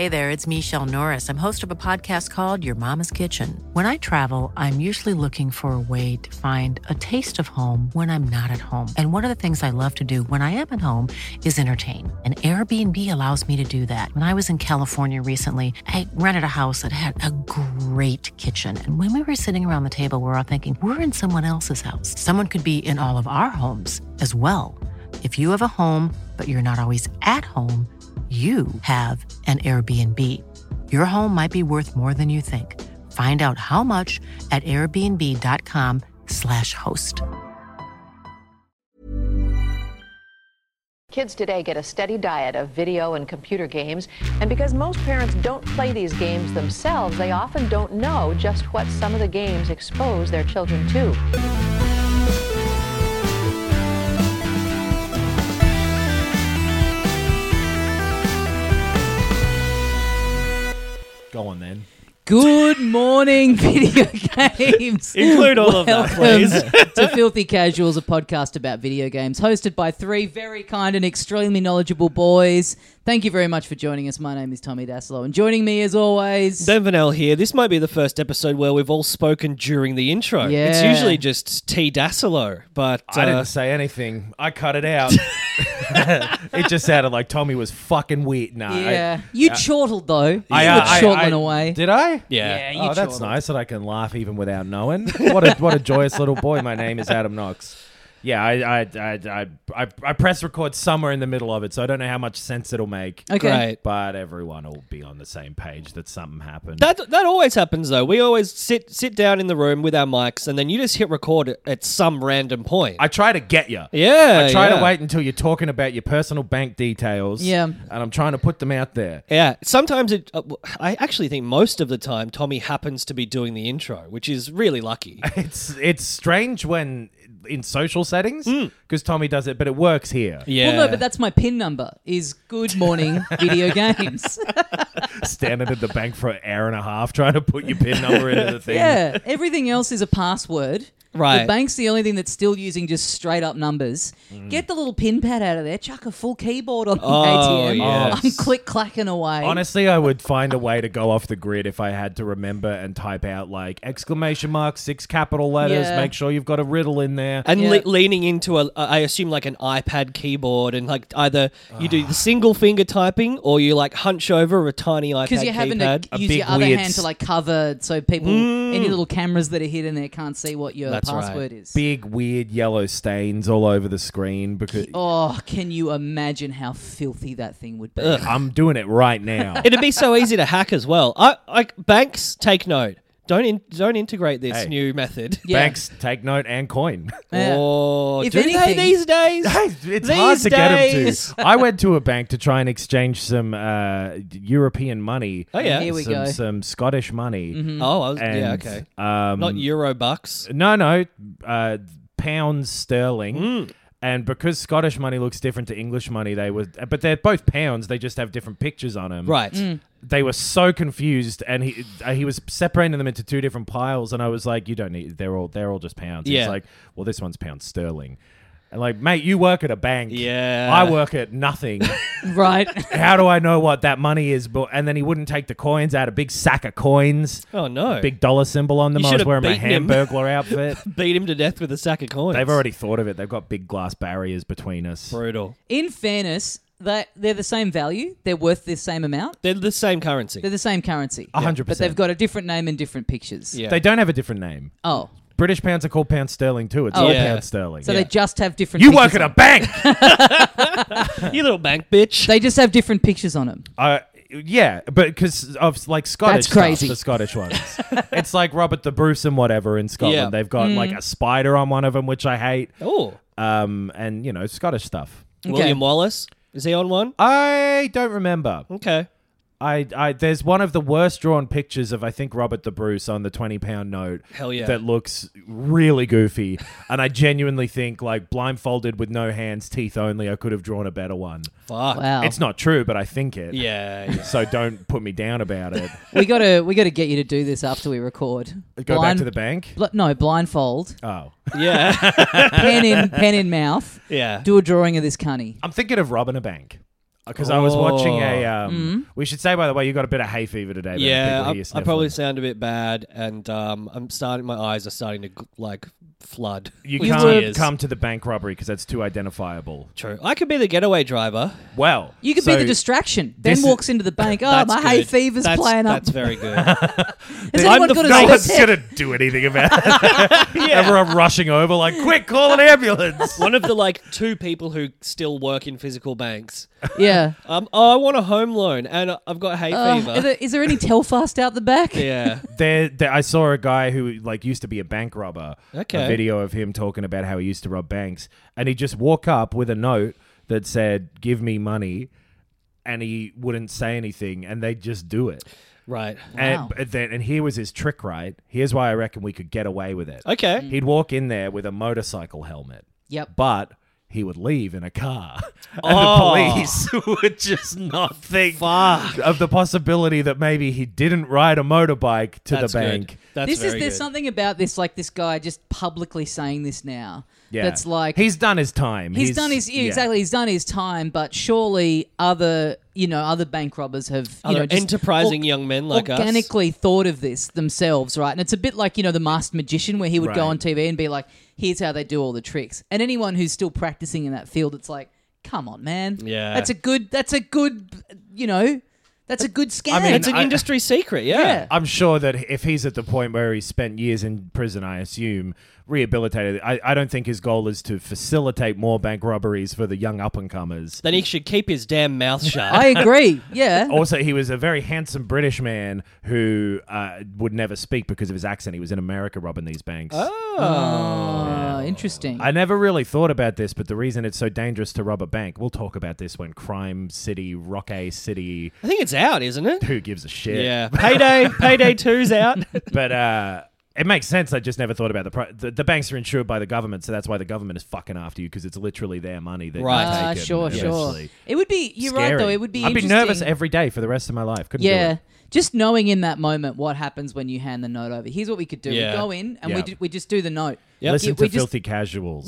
Hey there, it's Michelle Norris. I'm host of a podcast called Your Mama's Kitchen. When I travel, I'm usually looking for a way to find a taste of home when I'm not at home. And one of the things I love to do when I am at home is entertain. And Airbnb allows me to do that. When I was in California recently, I rented a house that had a great kitchen. And when we were sitting around the table, we were all thinking, we're in someone else's house. Someone could be in all of our homes as well. If you have a home, but you're not always at home, you have an Airbnb. Your home might be worth more than you think. Find out how much at airbnb.com/host. Kids today get a steady diet of video and computer games, and because most parents don't play these games themselves, they often don't know just what some of the games expose their children to. Go on then. Good morning, video games. Include all of that, please. To Filthy Casuals, a podcast about video games, hosted by three very kind and extremely knowledgeable boys. Thank you very much for joining us. My name is Tommy Dasilo, and joining me as always... Ben Vanel here. This might be the first episode where we've all spoken during the intro. Yeah. It's usually just T. Dasilo, but... I didn't say anything. I cut it out. It just sounded like Tommy was fucking weird. Nah, Yeah. You chortled, though. You were I chortling away. Did I? Yeah. you Oh, that's chortled. nice that I can laugh even without knowing. What a joyous little boy. My name is Adam Knox. Yeah, I press record somewhere in the middle of it, so I don't know how much sense it'll make. Okay. Great. But everyone will be on the same page that something happened. That always happens, though. We always sit down in the room with our mics, and then you just hit record at some random point. I try to get you. Yeah, I try yeah. to wait until you're talking about your personal bank details. Yeah. And I'm trying to put them out there. Yeah, sometimes I actually think most of the time Tommy happens to be doing the intro, which is really lucky. It's strange when in social settings because Tommy does it, but it works here. Yeah. Well, no, but that's my PIN number, is Good Morning Video Games. Standing at the bank for an hour and a half trying to put your PIN number into the thing. Yeah, everything else is a password. Right. The bank's the only thing that's still using just straight up numbers. Get the little pin pad out of there, chuck a full keyboard on the ATM. yes. I'm click-clacking away. Honestly, I would find a way to go off the grid if I had to remember and type out like exclamation mark, 6 capital letters, Yeah. make sure you've got a riddle in there. And Yeah. leaning into I assume like an iPad keyboard, and like either you do the single finger typing or you like hunch over a tiny iPad because you're having keypad. to use big your other weird hand to like cover so people, any little cameras that are hidden there can't see what your That's password right. is. Big weird yellow stains all over the screen because Oh, can you imagine how filthy that thing would be? I'm doing it right now. It'd be so easy to hack as well. Banks, take note. Don't integrate this Hey. new method. Yeah. Banks take note and coin. Yeah. Or If do they anything- these days? It's These hard to get them days. to. I went to a bank to try and exchange some European money. Oh, yeah. Here we go. Some Scottish money. Oh, And, yeah, okay. Not Not Euro bucks. No, pounds sterling. And because Scottish money looks different to English money, but they're both pounds. They just have different pictures on them. Right. They were so confused, and he was separating them into 2 different piles. And I was like, "You don't need. They're all just pounds." Yeah. He's like, "Well, this one's pound sterling." And like, mate, you work at a bank. Yeah. I work at nothing. Right. How do I know what that money is? And then he wouldn't take the coins out, a big sack of coins, Oh, no. big dollar symbol on them. You I should was have wearing my beaten him. Hamburglar outfit. Beat him to death with a sack of coins. They've already thought of it. They've got big glass barriers between us. Brutal. In fairness, they're the same value. They're worth the same amount. They're the same currency. They're the same currency. 100%. But they've got a different name and different pictures. Yeah. They don't have a different name. Oh. British pounds are called pound sterling too. It's Oh, all okay. pound sterling. So they just have different You pictures work at a on- bank. You little bank bitch. They just have different pictures on them. Yeah, but because of like Scottish That's crazy. stuff, the Scottish ones. It's like Robert the Bruce and whatever in Scotland. Yeah. They've got like a spider on one of them, which I hate. Oh. And Scottish stuff. William Wallace. Is he on one? I don't remember. Okay. There's one of the worst drawn pictures of I think Robert the Bruce on the £20 note. Hell yeah. That looks really goofy, and I genuinely think like blindfolded with no hands, teeth only, I could have drawn a better one. Fuck. Wow. It's not true, but I think it. Yeah. So don't put me down about it. we gotta get you to do this after we record. Go back to the bank. No, blindfold. Oh, Yeah. pen in mouth. Yeah. Do a drawing of this cunny. I'm thinking of robbing a bank. Because I was watching a. Mm-hmm. We should say, by the way, you got a bit of hay fever today. Ben. Yeah, People hear you I probably sniffling. sound a bit bad, and my eyes are starting to flood. You with can't tears. come to the bank robbery because that's too identifiable. True. I could be the getaway driver. Well, You could be the distraction. Ben this walks into the bank. Oh, That's my hay good. fever's playing up. That's very good. Has I'm anyone the got no a one's sick? gonna do anything about it. Everyone rushing over, like, quick, call an ambulance. One of the two people who still work in physical banks. Yeah. I want a home loan, and I've got hay fever. Is there any Telfast out the back? Yeah. I saw a guy who used to be a bank robber. Okay. A video of him talking about how he used to rob banks, and he just walk up with a note that said, "Give me money," and he wouldn't say anything, and they'd just do it. Right. Wow. And here was his trick, right? Here's why I reckon we could get away with it. Okay. He'd walk in there with a motorcycle helmet, Yep. but he would leave in a car. And Oh. the police would just not think of the possibility that maybe he didn't ride a motorbike to That's the good. bank. That's very There's good. something about this, this guy just publicly saying this now. Yeah. That's like he's done his time. he's done his exactly. He's done his time, but surely other bank robbers have Other just enterprising young men like us. organically thought of this themselves, right? And it's a bit like the Masked Magician, where he would go Right. on TV and be like, "Here's how they do all the tricks." And anyone who's still practicing in that field, it's like, come on, man. Yeah. That's a good. That's a good scam. I mean, It's an industry secret, Yeah. I'm sure that if he's at the point where he spent years in prison, I assume, rehabilitated, I don't think his goal is to facilitate more bank robberies for the young up-and-comers. Then he should keep his damn mouth shut. I agree. Yeah. Also, he was a very handsome British man who would never speak because of his accent. He was in America robbing these banks. Oh, interesting. I never really thought about this, but the reason it's so dangerous to rob a bank, we'll talk about this when Crime City, Rock A City, I think it's out, isn't it? who gives a shit? Yeah. Payday 2's out. But it makes sense. I just never thought about the banks are insured by the government, so that's why the government is fucking after you because it's literally their money that Right. you take. Sure. eventually. It would be. You're right, Scary. though. It would be. I'd be interesting. nervous every day for the rest of my life. Couldn't do Yeah. it. Just knowing in that moment what happens when you hand the note over. Here's what we could do. Yeah. We go in and Yeah. we just do the note. Yep. Listen we to just- Filthy Casuals.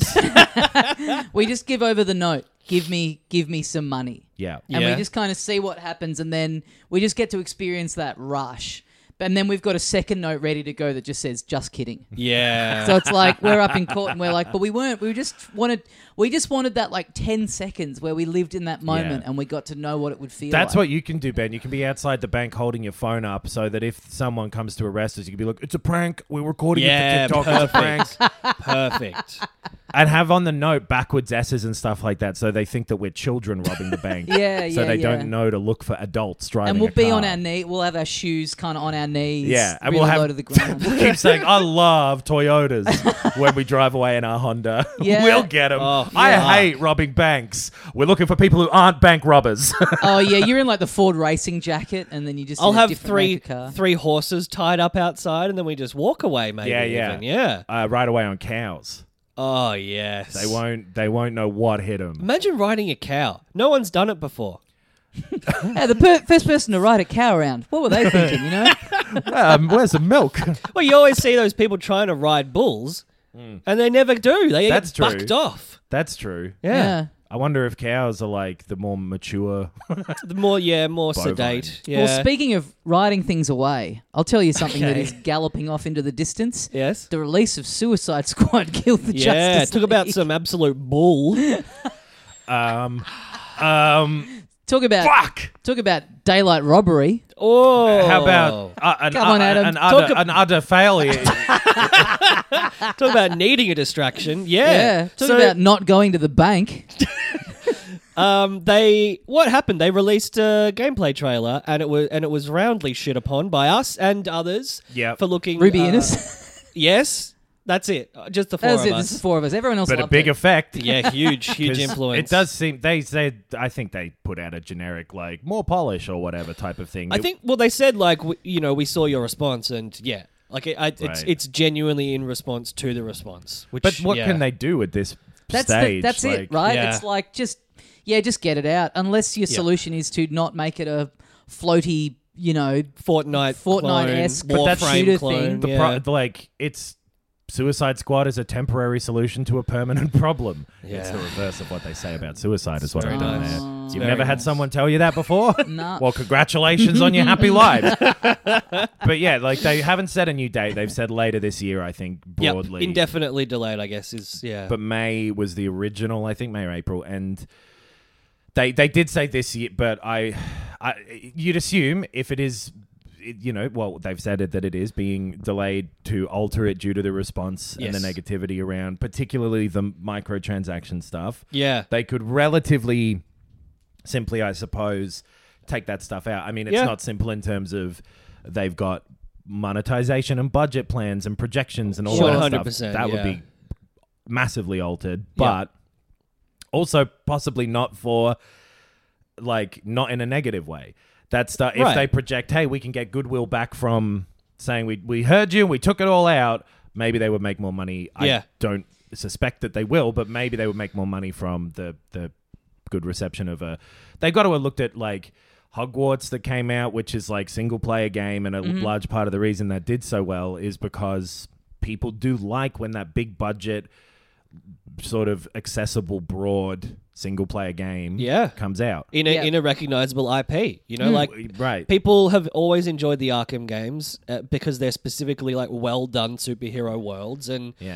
We just give over the note. Give me some money. Yeah. And Yeah. we just kind of see what happens, and then we just get to experience that rush. And then we've got a second note ready to go that just says "just kidding." Yeah. So it's like we're up in court and we're like, but we weren't. We just wanted that 10 seconds where we lived in that moment Yeah. and we got to know what it would feel That's like. what you can do, Ben. You can be outside the bank holding your phone up so that if someone comes to arrest us, you can be like, it's a prank. We're recording Yeah, it for TikTok. It's a prank. Perfect. And have on the note backwards S's and stuff like that so they think that we're children robbing the bank. Yeah, So yeah, they yeah. don't know to look for adults driving And we'll a be car. on our knee. We'll have our shoes kind of on our knees. Yeah, and really we'll have low to the ground. we'll keep saying, I love Toyotas when we drive away in our Honda. Yeah. We'll get them. Oh, I fuck. hate robbing banks. We're looking for people who aren't bank robbers. Oh yeah, you're in like the Ford racing jacket, and then you just I'll in a have different make of car. three horses tied up outside, and then we just walk away. Maybe. Yeah. Even. Yeah. Right away on cows. Oh yes. They won't know what hit them. Imagine riding a cow. No one's done it before. Hey, the first person to ride a cow around. What were they thinking? You know? Where's the milk? Well, you always see those people trying to ride bulls, and they never do. They That's get true. bucked off. That's true. Yeah. I wonder if cows are like the more mature. The more Bovine. sedate. Yeah. Well, speaking of riding things away, I'll tell you something that Okay. is galloping off into the distance. Yes. The release of Suicide Squad killed the Yeah. Justice Talk about League. some absolute bull. Talk about Fuck! talk about daylight robbery. Oh. How about Come on, Adam. an utter failure? talk about needing a distraction? Yeah. Talk So, about not going to the bank. what happened? They released a gameplay trailer, and it was roundly shit upon by us and others. Yep. For looking Ruby Innes. Yes. That's it. Just the four That was of it. us. This is four of us. Everyone else But a loved big it. effect. Yeah, huge 'Cause influence. It does seem I think they put out a generic like more polish or whatever type of thing. I think. Well, they said like we saw your response, and yeah, like Right. it's genuinely in response to the response. Which, But what yeah. can they do at this That's stage? that's Like, it, right? Yeah. It's like just get it out. Unless your solution is to not make it a floaty, Fortnite Fortnite-esque clone, but that's Warframe shooter clone. thing. The yeah. like it's Suicide Squad is a temporary solution to a permanent problem. Yeah. It's the reverse of what they say about suicide, is what very I've done nice. there. It's You've very never had nice. someone tell you that before? Nah. Well, congratulations on your happy lives. But yeah, like they haven't set a new date. They've said later this year, I think, broadly. Yep. Indefinitely delayed, I guess, is, yeah. But May was the original, I think, May or April. And they did say this year, but I you'd assume if it is, well, they've said it that it is being delayed to alter it due to the response and the Yes. negativity around, particularly the microtransaction stuff. Yeah. They could relatively simply, I suppose, take that stuff out. I mean, it's Yeah. not simple in terms of they've got monetization and budget plans and projections and all Sure. that 100%, stuff. That would yeah. be massively altered, Yeah. but also possibly not for, like, not in a negative way. That stuff, if Right. they project, hey, we can get goodwill back from saying we heard you, we took it all out, maybe they would make more money. Yeah. I don't suspect that they will, but maybe they would make more money from the good reception of a... They got to have looked at, like, Hogwarts that came out, which is, like, single-player game, and a large part of the reason that did so well is because people do like when that big budget, sort of accessible, broad single-player game Yeah. comes out. In a recognizable IP, Right. people have always enjoyed the Arkham games because they're specifically like well done superhero worlds, and Yeah.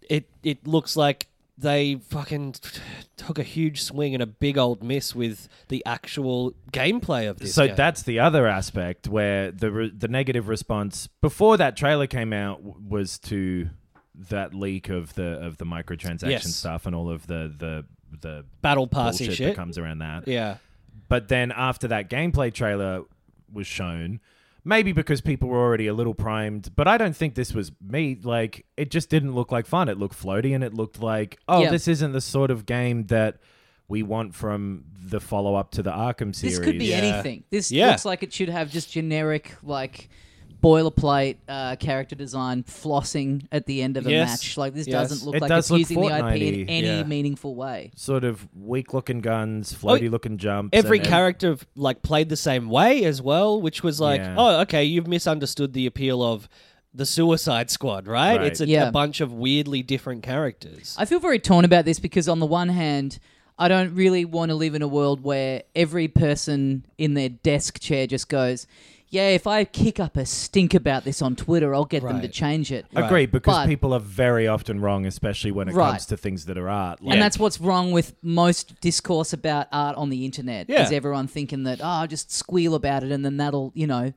it looks like they fucking took a huge swing and a big old miss with the actual gameplay of this. So game. that's the other aspect where the negative response before that trailer came out was to that leak of the microtransaction Yes. stuff and all of the battle passy bullshit shit. that comes around that. Yeah. But then after that gameplay trailer was shown, maybe because people were already a little primed, but I don't think this was me. Like, it just didn't look like fun. It looked floaty, and it looked like, this isn't the sort of game that we want from the follow-up to the Arkham series. This could be Yeah. anything. This Yeah. looks like it should have just generic, like, boilerplate character design flossing at the end of a Yes. match. Like, this Yes. doesn't look It like does it's look using the IP Fortnite-y. in any Yeah. meaningful way. Sort of weak-looking guns, floaty-looking jumps. Every and- character like played the same way as well, which was like, Yeah. oh, okay, you've misunderstood the appeal of the Suicide Squad, right? Right. It's a Yeah. bunch of weirdly different characters. I feel very torn about this because on the one hand, I don't really want to live in a world where every person in their desk chair just goes, yeah, if I kick up a stink about this on Twitter, I'll get them to Right. change it. Agreed, because But- people are very often wrong, especially when it Right. comes to things that are art. And that's what's wrong with most discourse about art on the internet. Yeah. Is everyone thinking that, just squeal about it and then that'll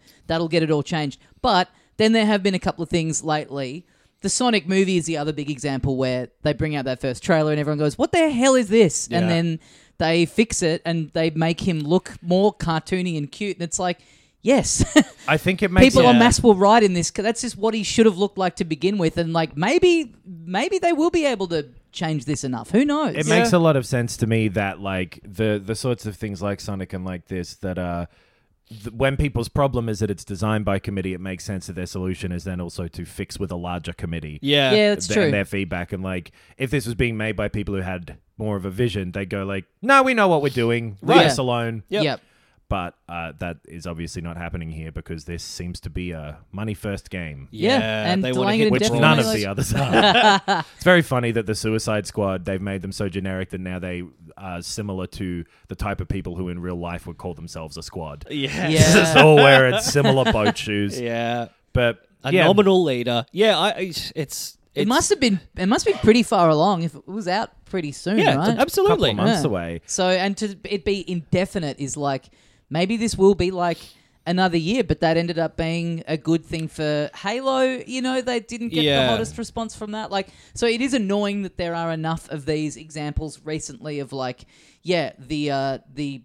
get it all changed. But then there have been a couple of things lately. The Sonic movie is the other big example where they bring out that first trailer and everyone goes, what the hell is this? Yeah. And then they fix it and they make him look more cartoony and cute. And it's like, yes, I think it makes people it, en masse will ride in this. 'Cause that's just what he should have looked like to begin with. And like, maybe they will be able to change this enough. Who knows? It makes a lot of sense to me that like the sorts of things like Sonic and like this that when people's problem is that it's designed by committee, it makes sense that their solution is then also to fix with a larger committee. Yeah. Yeah, that's true. And their feedback, and like if this was being made by people who had more of a vision, they go like, "No, we know what we're doing. Leave Right. us alone." Yep. But that is obviously not happening here because this seems to be a money first game. Yeah, and they wanna delaying it hit Which Definitely, none of like- the others are. It's very funny that the Suicide Squad, they've made them so generic that now they are similar to the type of people who in real life would call themselves a squad. Yeah. Yeah. It's all wearing similar boat shoes. Yeah. But A yeah, nominal leader. Yeah, It must have been. It must be pretty far along if it was out pretty soon, Yeah, right? a couple absolutely. of months Yeah. away. So, and to it be indefinite is like maybe this will be like another year, but that ended up being a good thing for Halo. You know, they didn't get the Yeah. hottest response from that. Like, so it is annoying that there are enough of these examples recently of like, yeah, the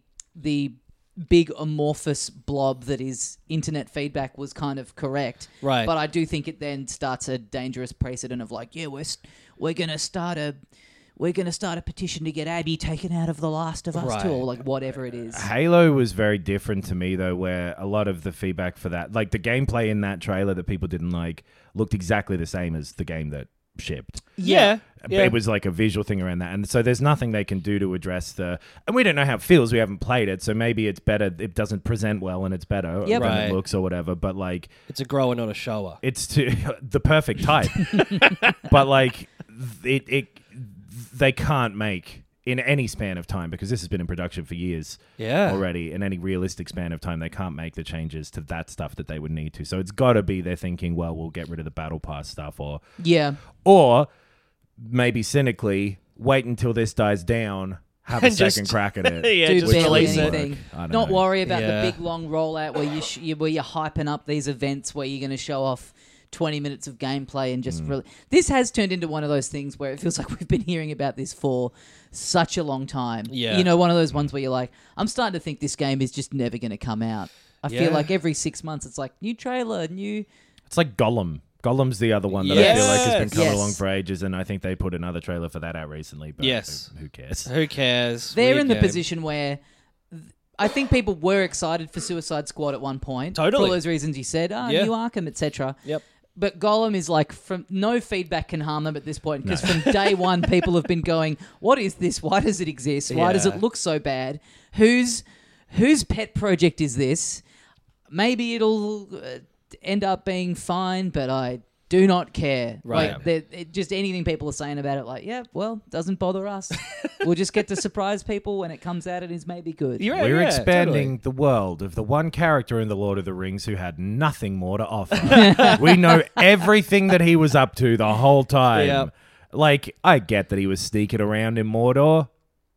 big amorphous blob that is internet feedback was kind of correct. Right. But I do think it then starts a dangerous precedent of like, yeah, we're gonna start a petition to get Abby taken out of The Last of Us Right. too, or like whatever it is. Halo was very different to me though, where a lot of the feedback for that, like the gameplay in that trailer that people didn't like, looked exactly the same as the game that shipped. Yeah. It was like a visual thing around that. And so there's nothing they can do to address and we don't know how it feels. We haven't played it. So maybe it's better. It doesn't present well and it's better Yep. than Right. it looks or whatever. But like, It's a grower, not a shower. it's the perfect type. But like, they can't make in any span of time, because this has been in production for years already. In any realistic span of time, they can't make the changes to that stuff that they would need to. So it's got to be they're thinking, well, we'll get rid of the battle pass stuff, or maybe cynically wait until this dies down, have a And just- second crack at it. Yeah, do just barely release it. anything. I don't Not know. worry about Yeah. the big long rollout where where you're hyping up these events where you're going to show off 20 minutes of gameplay and just really. This has turned into one of those things where it feels like we've been hearing about this for such a long time. Yeah. You know, one of those ones where you're like, I'm starting to think this game is just never going to come out. I Yeah. feel like every 6 months it's like new trailer, new. It's like Gollum. Gollum's the other one that I feel like has been Yes. coming Yes. along for ages, and I think they put another trailer for that out recently. But Yes. who cares? Who cares? They're Weird in the game. position where I think people were excited for Suicide Squad at one point. Totally. For all those reasons you said, Yeah. new Arkham, etc. Yep. But Gollum is like, from no feedback can harm them at this point, because from day one, people have been going, what is this? Why does it exist? Why does Yeah. it look so bad? Whose pet project is this? Maybe it'll end up being fine, but I do not care. Right. Like, just anything people are saying about it, like, yeah, well, doesn't bother us. We'll just get to surprise people when it comes out and is maybe good. You're right, We're yeah, expanding the world of the one character in The Lord of the Rings who had nothing more to offer. We know everything that he was up to the whole time. Yep. Like, I get that he was sneaking around in Mordor.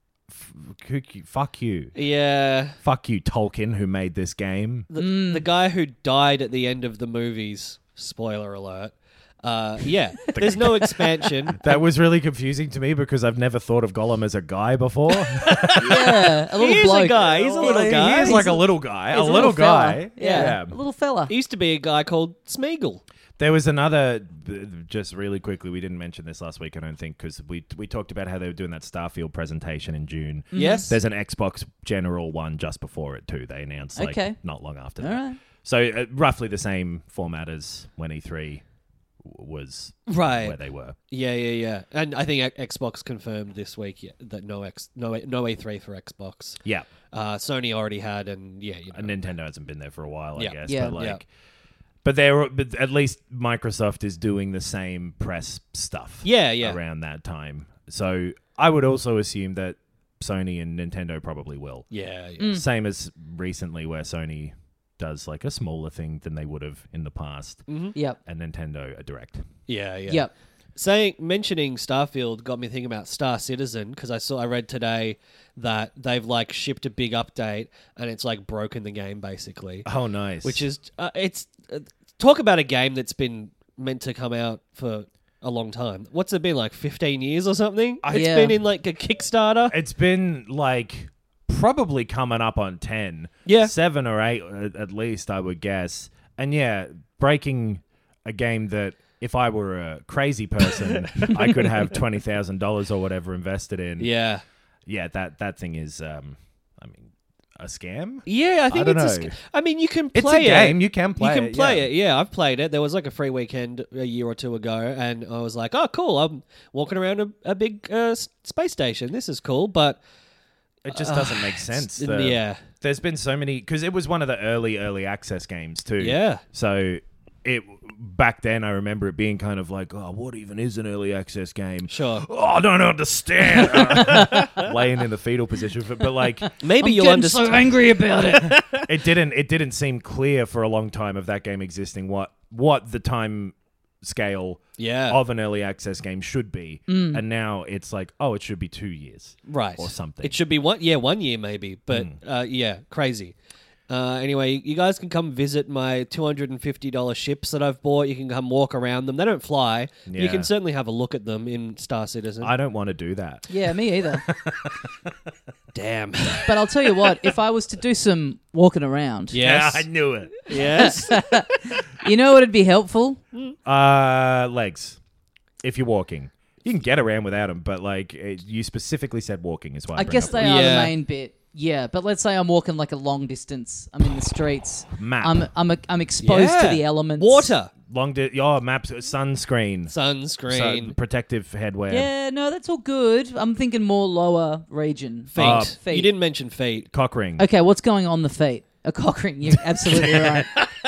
Fuck you. Yeah. Fuck you, Tolkien, who made this game. The guy who died at the end of the movies, spoiler alert. Yeah. There's no expansion. That was really confusing to me because I've never thought of Gollum as a guy before. Yeah, a little He is bloke. a guy. He's a little guy. He is like a little guy. He's A little fella. guy. Yeah. A little fella. He used to be a guy called Smeagol. There was another, just really quickly, we didn't mention this last week, I don't think, because we talked about how they were doing that Starfield presentation in June. Yes. There's an Xbox General one just before it, too. They announced, like, Okay. not long after All that. right. So, roughly the same format as when E3 was Right. where they were. Yeah. And I think Xbox confirmed this week that no E3 for Xbox. Yeah. Sony already had, and yeah, you know. And Nintendo hasn't been there for a while, Yeah. I guess. Yeah. But, like... Yeah. But at least Microsoft is doing the same press stuff Yeah. around that time. So I would also assume that Sony and Nintendo probably will. Yeah. Same as recently where Sony does like a smaller thing than they would have in the past. Yep. And Nintendo a direct. Yeah. Yep. Mentioning Starfield got me thinking about Star Citizen, because I read today that they've like shipped a big update and it's like broken the game basically, Oh, nice. which is talk about a game that's been meant to come out for a long time. What's it been, like 15 years or something? It's Yeah. been in like a Kickstarter. It's been like probably coming up on 10. Yeah. 7 or 8 at least, I would guess. And yeah, breaking a game that if I were a crazy person, I could have $20,000 or whatever invested in. Yeah. Yeah, that thing is, a scam? Yeah, I think don't it's know. I mean, you can It's play a game. You can play You can it, play yeah. it. Yeah, I've played it. There was like a free weekend a year or two ago, and I was like, "Oh, cool! I'm walking around a big space station. This is cool." But It just doesn't make sense. yeah, There's been so many, because it was one of the early access games too. Yeah. So back then I remember it being kind of like, oh, what even is an early access game? Sure. Oh, I don't understand. Laying in the fetal position, but like maybe I'm you'll getting understand. so angry about it. it didn't seem clear for a long time of that game existing what the time scale Yeah. of an early access game should be, and now it's like, oh, it should be 2 years, Right. or something. It should be 1 year maybe, but yeah, crazy. Anyway, you guys can come visit my $250 ships that I've bought. You can come walk around them. They don't fly. But you Yeah. can certainly have a look at them in Star Citizen. I don't want to do that. Yeah, me either. Damn. But I'll tell you what, if I was to do some walking around, Yes. I knew it. Yes. you know what would be helpful? Legs. If you're walking, you can get around without them, but like you specifically said, walking is why. I guess they are Yeah. the main bit. Yeah, but let's say I'm walking like a long distance. I'm in the streets. Map. I'm exposed to the elements. Water. Maps, sunscreen. Sunscreen. Protective headwear. Yeah, no, that's all good. I'm thinking more lower region. Feet. Feet. You didn't mention feet. Cock ring. Okay, what's going on the feet? A cock ring. You're absolutely right.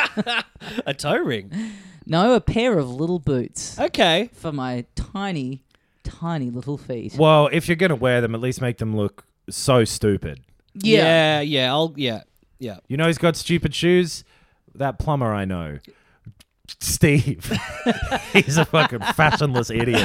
A toe ring. No, a pair of little boots Okay. for my tiny, tiny little feet. Well, if you're going to wear them, at least make them look so stupid. Yeah. Yeah. You know who's got stupid shoes? That plumber I know. Steve. He's a fucking fashionless idiot.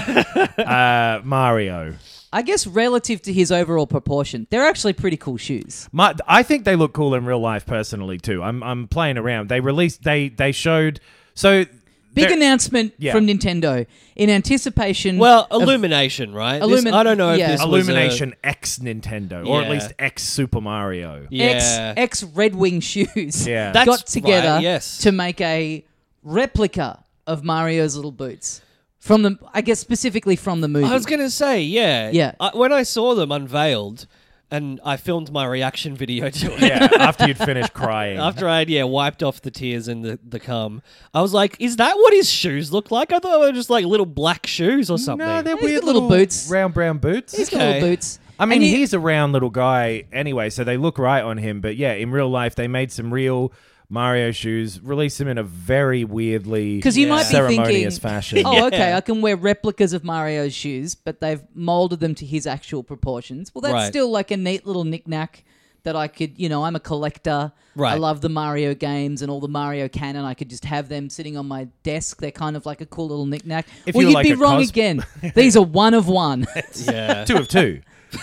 Mario. I guess relative to his overall proportion, they're actually pretty cool shoes. I think they look cool in real life personally too. I'm playing around. They showed Big they're- announcement Yeah. from Nintendo in anticipation. Well, of- Illumination, right? I don't know if yeah. this Illumination X Nintendo, or at Yeah. least X Super Mario. Yeah. X Red Wing shoes Yeah. That's got together right, yes. to make a replica of Mario's little boots from the, I guess specifically from the movie. I was going to say, yeah. Yeah. When I saw them unveiled, and I filmed my reaction video to it. Yeah, after you'd finished crying. After I'd wiped off the tears and the cum, I was like, "Is that what his shoes look like?" I thought they were just like little black shoes or something. No, they're He's weird got little boots. round brown boots. He's got Okay. little boots. I mean, And he's a round little guy anyway, so they look right on him. But yeah, in real life, they made some real Mario shoes, released them in a very weirdly 'Cause you might be ceremonious thinking, fashion. Oh, okay, I can wear replicas of Mario's shoes, but they've molded them to his actual proportions. Well, that's Right. still like a neat little knick-knack that I could, I'm a collector. Right. I love the Mario games and all the Mario canon. I could just have them sitting on my desk. They're kind of like a cool little knick-knack. If Well, you're you'd like be a wrong cos- again. These are one of one. Yeah. 2 of 2.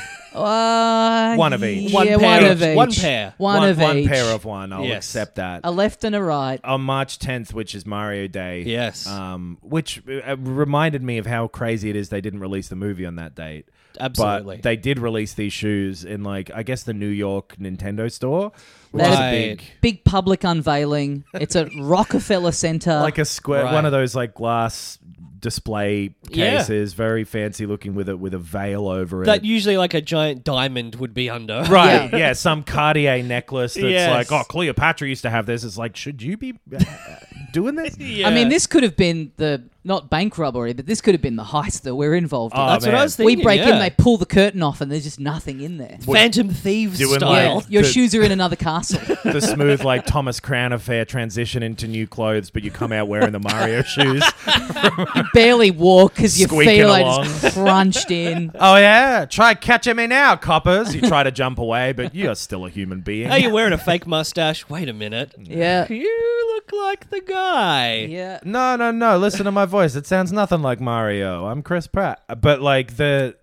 One of each. One Yeah, pair one of- of each. one pair. One of one each. pair of one. I'll Yes. accept that. A left and a right. On March 10th, which is Mario Day. Yes. Which reminded me of how crazy it is they didn't release the movie on that date. Absolutely. But they did release these shoes in, like, I guess the New York Nintendo store. Which That is Right. big. Big public unveiling. It's at Rockefeller Center. Like a square, Right. one of those, like, glass display Yeah. cases, very fancy looking with a veil over it. That usually like a giant diamond would be under. Right, Yeah. yeah, some Cartier necklace that's Yes. like, oh, Cleopatra used to have this. It's like, should you be doing this? Yeah. I mean, this could have been not bank robbery, but this could have been the heist that we're involved in. Oh, That's what man. I was We thinking. break in, yeah. they pull the curtain off, and there's just nothing in there. Phantom Thieves Doing style. like- Your the- shoes are in another castle. The smooth, like, Thomas Crown affair transition into new clothes, but you come out wearing the Mario shoes. You barely walk because your Squeaking feet are like along. just crunched in. Oh, yeah. Try catching me now, coppers. You try to jump away, but you're still a human being. Hey, you're wearing a fake mustache. Wait a minute. Yeah. You look like the guy. Yeah. No. Listen to my voice. It sounds nothing like Mario. I'm Chris Pratt. But, like, they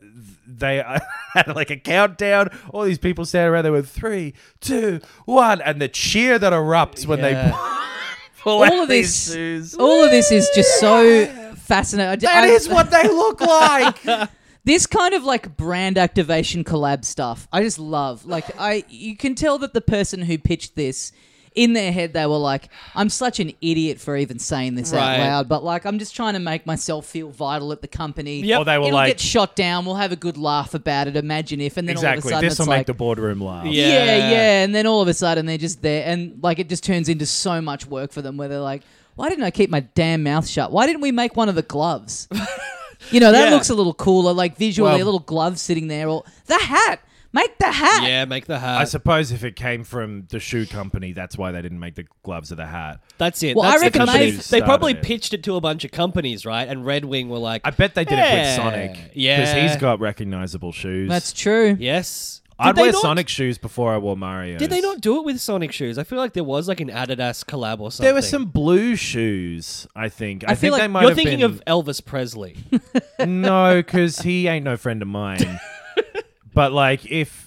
had, like, a countdown. All these people standing around there with 3, 2, 1. And the cheer that erupts when they pull out All of these this, shoes. all of this is just so fascinating. That is what they look like. This kind of like brand activation collab stuff, I just love. Like, you can tell that the person who pitched this, in their head, they were like, I'm such an idiot for even saying this Right. out loud, but like, I'm just trying to make myself feel vital at the company. Yep. Or they were It'll like, get shot down. We'll have a good laugh about it. Imagine if, and then all of a exactly. sudden This it's will make like, the boardroom laugh. Yeah. yeah, and then all of a sudden they're just there, and like it just turns into so much work for them where they're like, why didn't I keep my damn mouth shut? Why didn't we make one of the gloves? That Yeah. looks a little cooler, like visually, Well- a little glove sitting there, or the hat. Make the hat. Yeah, make the hat. I suppose if it came from the shoe company, that's why they didn't make the gloves or the hat. That's it. Well, That's I the reckon company. they've They probably started it. pitched it to a bunch of companies, right? And Red Wing were like, I bet they did it with Yeah. Sonic. Yeah. Because he's got recognizable shoes. That's true. yes. I'd Did they wear not- Sonic shoes before I wore Mario. Did they not do it with Sonic shoes? I feel like there was like an Adidas collab or something. There were some blue shoes, I think. I feel think they like might You're have thinking been... of Elvis Presley. No, because he ain't no friend of mine. But, like, if...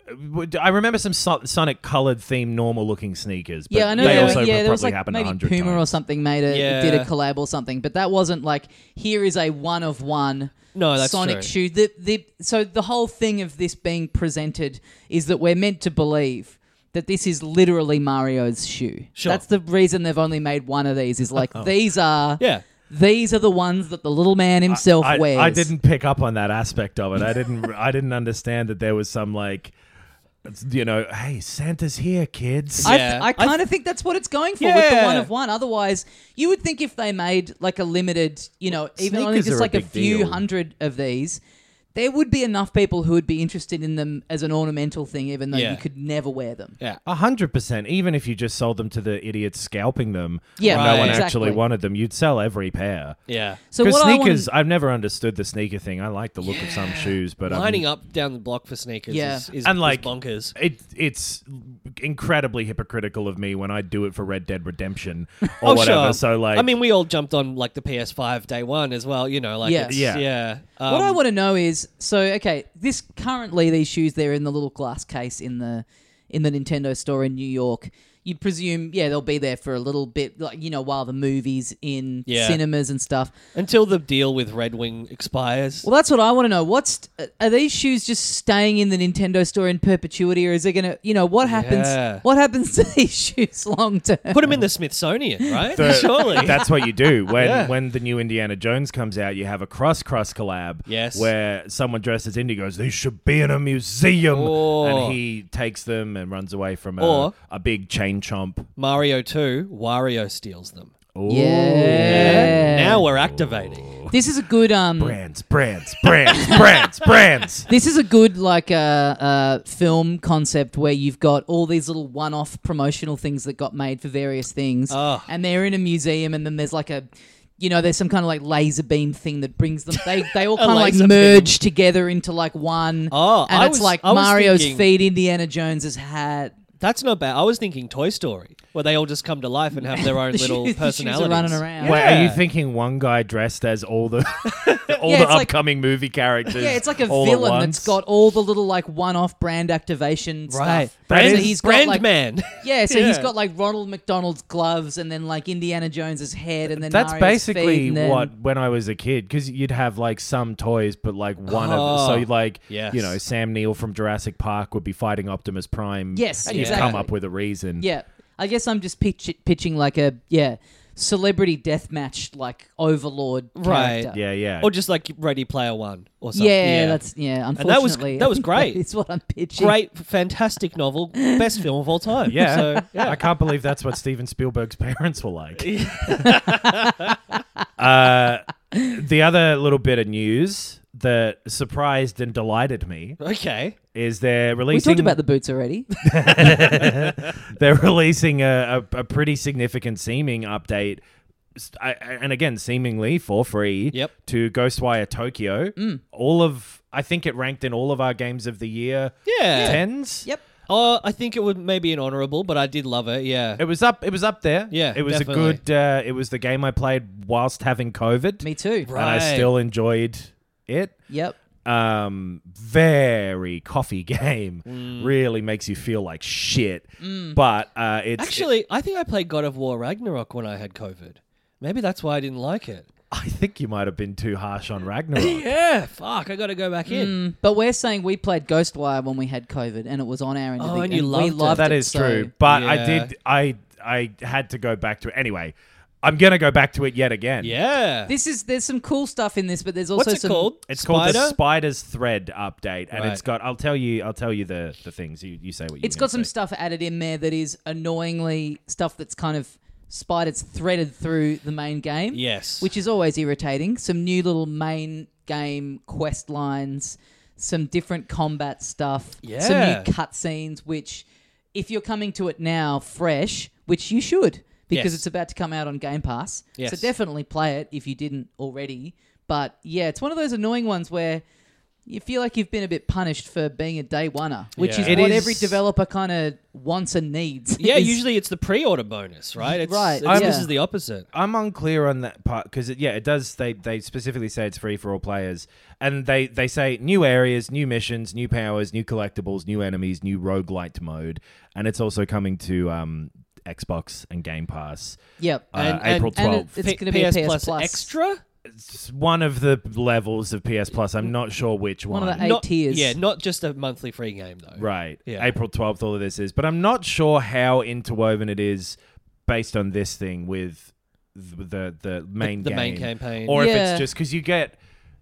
I remember some Sonic colored themed normal looking sneakers. But Yeah, I know. They there, also there was probably like happened maybe 100 Puma or times. something Yeah. did a collab or something, but that wasn't like here is a one of one. No, that's Sonic true. shoe. So the whole thing of this being presented is that we're meant to believe that this is literally Mario's shoe. Sure. That's the reason they've only made one of these. Is like these are Yeah. these are the ones that the little man himself wears. I didn't pick up on that aspect of it. I didn't understand that there was some, like... hey, Santa's here, kids. Yeah. I kind of think that's what it's going for with the Yeah. 1 of 1. Otherwise, you would think if they made like a limited, even only Sneakers just are a like a big few deal. hundred of these, there would be enough people who would be interested in them as an ornamental thing, even though Yeah. you could never wear them. Yeah. 100%. Even if you just sold them to the idiots scalping them, Yeah, and Right. no one exactly. actually wanted them, you'd sell every pair. Yeah. So Because what sneakers, I want, I've never understood the sneaker thing. I like the look of some shoes, but Lining up down the block for sneakers Yeah. is and like bonkers. it's incredibly hypocritical of me when I do it for Red Dead Redemption or Oh, whatever. sure. So like, I mean, we all jumped on like the PS5 day one as well. Like Yeah. it's, Yeah. yeah. what I want to know is, these shoes, they're in the little glass case in the Nintendo store in New York. You'd presume, they'll be there for a little bit, like, while the movie's in Yeah. cinemas and stuff. until the deal with Red Wing expires. Well, that's what I want to know. Are these shoes just staying in the Nintendo store in perpetuity, or is it gonna, what happens? Yeah. What happens to these shoes long term? Put them in the Smithsonian, right? the- Surely. that's what you do when Yeah. when the new Indiana Jones comes out. You have a cross collab, Yes. where someone dressed as Indy goes, "These should be in a museum," Oh. and he takes them and runs away from Or- a big chain chomp. Mario 2, Wario steals them. Ooh. Yeah. Now we're activating. This is a good brands. This is a good film concept where you've got all these little one-off promotional things that got made for various things, Oh. and they're in a museum, and then there's like a, there's some kind of like laser beam thing that brings them. They all kind of like laser merge together into like one. Oh, and I it's was- like I was Mario's thinking- feet, Indiana Jones's hat. That's not bad. I was thinking Toy Story, where they all just come to life and have their own The little shoes- the shoes are personalities. running around. Wait, are you Yeah. thinking one guy dressed as all the all Yeah, the it's like- upcoming movie characters? Yeah, it's like a all at villain once? that's got all the little like one-off brand activation Right. stuff. That So is- he's got Brand like man. yeah, so he's Yeah. got like Ronald McDonald's gloves, and then like Indiana Jones's head, and then That's Mario's feet, basically and then- what when I was a kid, because you'd have like some toys, but like one Oh, of so like yes. Sam Neill from Jurassic Park would be fighting Optimus Prime. Yes, and you'd exactly. come up with a reason. Yeah, I guess I'm just pitching like a celebrity deathmatch like Overlord Right. character. yeah. Or just like Ready Player One or something. Yeah, unfortunately, that was great. It's what I'm pitching. Great, fantastic novel, best film of all time. Yeah. So, yeah. I can't believe that's what Steven Spielberg's parents were like. The other little bit of news that surprised and delighted me Okay. is they're We releasing. talked about the boots already. They're releasing a pretty significant seeming update, and again, seemingly for free. Yep. To Ghostwire Tokyo. I think it ranked in all of our games of the year. Yeah. Tens. Yep. Oh, I think it would maybe an honorable, but I did love it. Yeah. It was up. It was up there. Yeah, It was definitely. a good. It was the game I played whilst having COVID. Me too. Right. And I still enjoyed it. Yep. Very coffee game. Really makes you feel like shit. But it's Actually, I think I played God of War Ragnarok when I had COVID. Maybe that's why I didn't like it. I think you might have been too harsh on Ragnarok. Yeah, fuck, I got to go back in. But we're saying we played Ghostwire when we had COVID, and it was on our end of Oh, the and you we loved it. loved That it, is so- true. But Yeah. I had to go back to it. Anyway, I'm going to go back to it yet again. Yeah. There's some cool stuff in this, but there's also What's it some called? It's called the Spider? Spider's Thread update. And Right. it's got, I'll tell you the things. You say what you It's were got gonna some say. stuff added in there that is annoyingly stuff that's kind of Spider's threaded through the main game. Yes. Which is always irritating. Some new little main game quest lines, some different combat stuff, some Yeah. new cutscenes, which if you're coming to it now fresh, which you should, because Yes. it's about to come out on Game Pass. Yes. So definitely play it if you didn't already. But yeah, it's one of those annoying ones where you feel like you've been a bit punished for being a day oneer, which Yeah. is It what is- every developer kind of wants and needs. Yeah, is- usually it's the pre-order bonus, right? It's, Right, This yeah. is the opposite. I'm unclear on that part because it does. They specifically say it's free for all players, and they say new areas, new missions, new powers, new collectibles, new enemies, new roguelite mode, and it's also coming to Xbox and Game Pass. Yep. April and 12th. it's going to be a PS Plus. Extra? It's one of the levels of PS Plus. I'm not sure which one. One of the 8 Not- tiers. Yeah, not just a monthly free game though. Right. Yeah. April 12th, all of this is. But I'm not sure how interwoven it is based on this thing with the main The game. main campaign. Or if Yeah. it's just because you get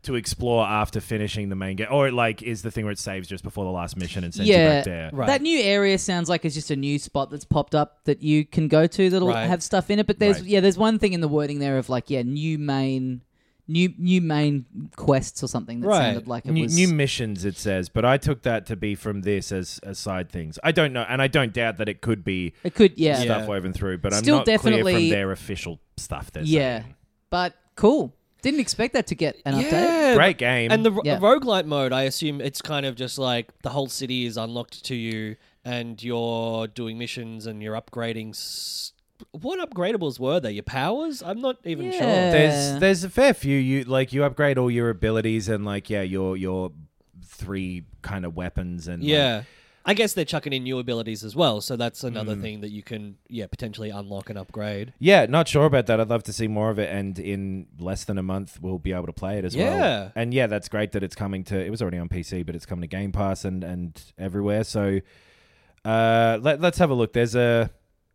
to explore after finishing the main game, or like is the thing where it saves just before the last mission and sends you Yeah, back there. Right. that new area sounds like it's just a new spot that's popped up that you can go to that'll Right. have stuff in it. But there's Right. there's one thing in the wording there of like new main quests or something that Right. sounded like it New, was new missions, it says, but I took that to be from this as side things. I don't know, and I don't doubt that it could be It could Yeah. stuff woven through, but Still I'm not clear definitely- from their official stuff. They're yeah, saying. but cool. Didn't expect that to get an update. Yeah. Great game. And the Yeah. roguelite mode, I assume it's kind of just like the whole city is unlocked to you and you're doing missions and you're upgrading. What upgradables were there? Your powers? I'm not even sure. Yeah. There's a fair few. You upgrade all your abilities and your 3 kind of weapons and Yeah. I guess they're chucking in new abilities as well, so that's another thing that you can potentially unlock and upgrade. Yeah, not sure about that. I'd love to see more of it, and in less than a month, we'll be able to play it as well. Yeah. And yeah, that's great that it's coming to. It was already on PC, but it's coming to Game Pass and everywhere. So, let's have a look. Here's a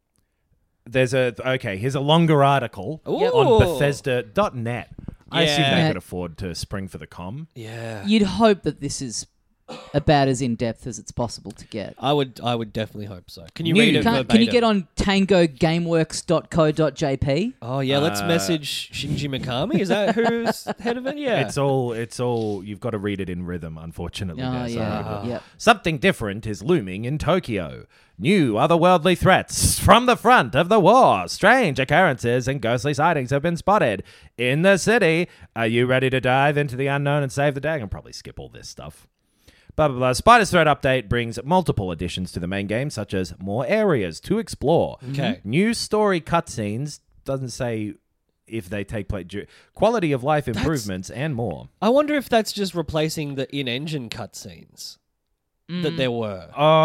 longer article Ooh. on Bethesda.net. I assume Yeah. they could afford to spring for the com. Yeah. You'd hope that this is about as in depth as it's possible to get. I would definitely hope so. Can you New- read it Can verbatim? you get on tangogameworks.co.jp? Oh yeah, let's message Shinji Mikami. Is that who's head of it? Yeah. It's all. You've got to read it in rhythm, unfortunately. Oh, there, so yeah. Yep. Something different is looming in Tokyo. New otherworldly threats from the front of the war. Strange occurrences and ghostly sightings have been spotted in the city. Are you ready to dive into the unknown and save the day? I can probably skip all this stuff. Blah, blah, blah. Spider's Threat update brings multiple additions to the main game, such as more areas to explore. Okay. New story cutscenes. Doesn't say if they take place. Quality of life improvements and more. I wonder if that's just replacing the in-engine cutscenes that there were.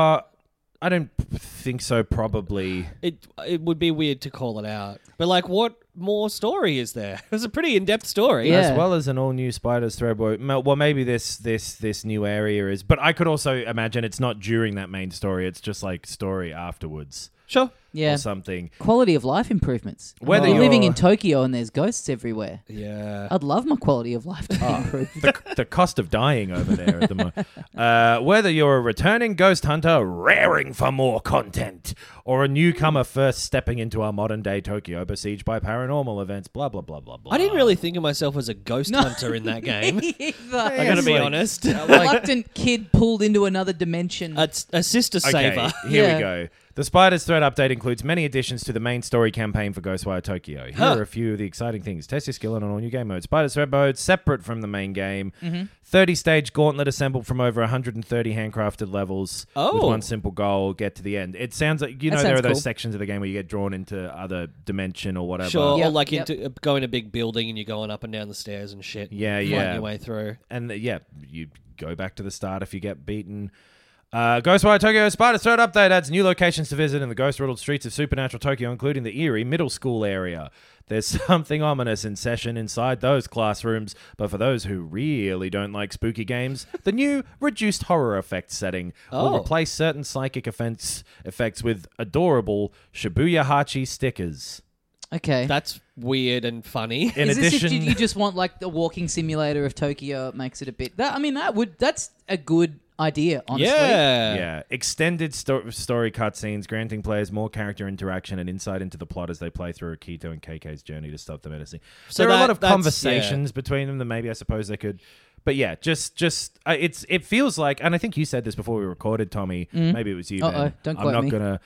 I don't think so, probably. It would be weird to call it out. But like, what more story is there? It was a pretty in-depth story. Yeah. As well as an all-new Spider's Thread. Well, maybe this new area is... But I could also imagine it's not during that main story. It's just like story afterwards Sure. Yeah. or something. Quality of life improvements. Whether You're living you're- in Tokyo and there's ghosts everywhere. Yeah. I'd love my quality of life to be improved. The cost of dying over there at the moment. Whether you're a returning ghost hunter raring for more content or a newcomer first stepping into our modern-day Tokyo besieged by paranormal events, blah, blah, blah, blah, blah. I didn't really think of myself as a ghost hunter in that game. I gotta It's be like- honest. Reluctant kid pulled into another dimension. A sister saver. Okay, here Yeah. we go. The Spider's Thread update includes many additions to the main story campaign for Ghostwire Tokyo. Here are a few of the exciting things. Test your skill on an all-new game mode. Spider's Thread mode, separate from the main game. 30-stage gauntlet assembled from over 130 handcrafted levels with Oh. one simple goal, get to the end. It sounds like, That there are sounds those cool. sections of the game where you get drawn into other dimension or whatever. Sure. Yep, Or like yep. into go in a big building and you're going up and down the stairs and shit. Yeah, fighting yeah. your way through. And you go back to the start if you get beaten. Ghostwire Tokyo Spider's Thread update adds new locations to visit in the ghost-riddled streets of supernatural Tokyo, including the eerie middle school area. There's something ominous in session inside those classrooms, but for those who really don't like spooky games, the new reduced horror effects setting will Oh. replace certain psychic effects with adorable Shibuya Hachi stickers. Okay. That's weird and funny. In Is this addition, if you just want like the walking simulator of Tokyo? It makes it a bit. That's a good idea. Honestly. yeah, extended story cutscenes, granting players more character interaction and insight into the plot as they play through Akito and KK's journey to stop the menacing. So There are a lot of that's- conversations between them that maybe I suppose they could. But yeah, it feels like, and I think you said this before we recorded, Tommy. Maybe it was you. Uh-oh, Ben. don't I'm quote not me. gonna.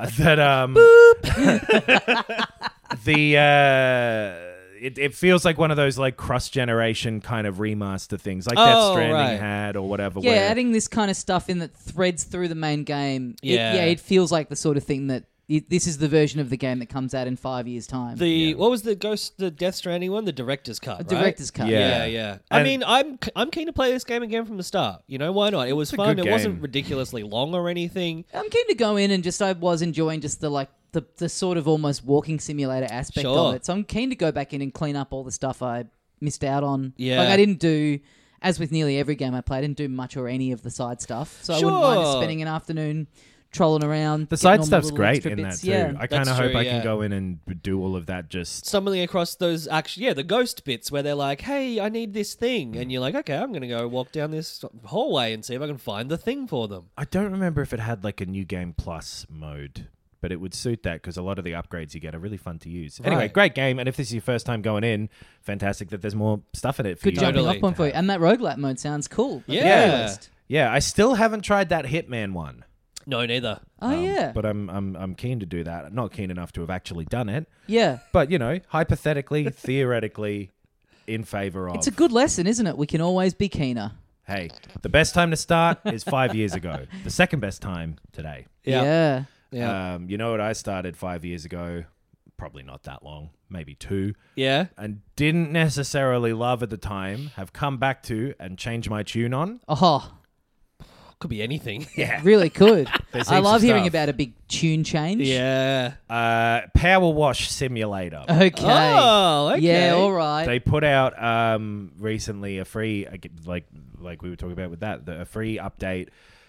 It feels like one of those like cross-generation kind of remaster things, like Death Oh, Stranding right. had or whatever. Yeah, where, adding this kind of stuff in that threads through the main game. Yeah. It feels like the sort of thing that this is the version of the game that comes out in 5 years' time. What was the Death Stranding one? The director's cut. A director's cut. Yeah. Yeah. I And- mean, I'm keen to play this game again from the start. You know, why not? It was a fun. good It wasn't game. ridiculously long or anything. I'm keen to go in and I was enjoying just the sort of almost walking simulator aspect Sure. of it. So I'm keen to go back in and clean up all the stuff I missed out on. Yeah. Like I didn't do, as with nearly every game I played, I didn't do much or any of the side stuff. So I wouldn't mind Sure. spending an afternoon trolling around. The getting side all my stuff's little great extra in that bits. too. Yeah. I kind That's of hope true, I can yeah. go in and do all of that. Just Stumbling across those the ghost bits where they're like, hey, I need this thing. And you're like, okay, I'm going to go walk down this hallway and see if I can find the thing for them. I don't remember if it had like a new game plus mode, but it would suit that because a lot of the upgrades you get are really fun to use. Anyway, Right. great game. And if this is your first time going in, fantastic that there's more stuff in it for Good you. jumping Totally. off point for you. And that roguelite mode sounds cool. at the Yeah. very least. Yeah, I still haven't tried that Hitman one. No, neither. Oh, yeah. But I'm keen to do that. Not keen enough to have actually done it. Yeah. But, hypothetically, theoretically, in favor of. It's a good lesson, isn't it? We can always be keener. Hey, the best time to start is 5 years ago. The second best time today. Yeah. Yeah. You know what I started 5 years ago? Probably not that long, maybe 2. Yeah. And didn't necessarily love at the time, have come back to and changed my tune on. Oh, Could be anything. Yeah. really could. There's I heaps love of hearing stuff. about a big tune change. Yeah. Power Wash Simulator. Okay. Oh, okay. Yeah, all right. They put out recently a free, like we were talking about with that, a free update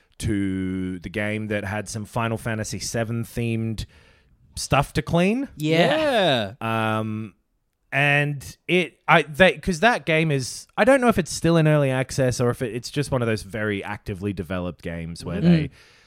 to the game that had some Final Fantasy VII themed stuff to clean. Yeah. Yeah. And because that game is, I don't know if it's still in early access or if it's just one of those very actively developed games where they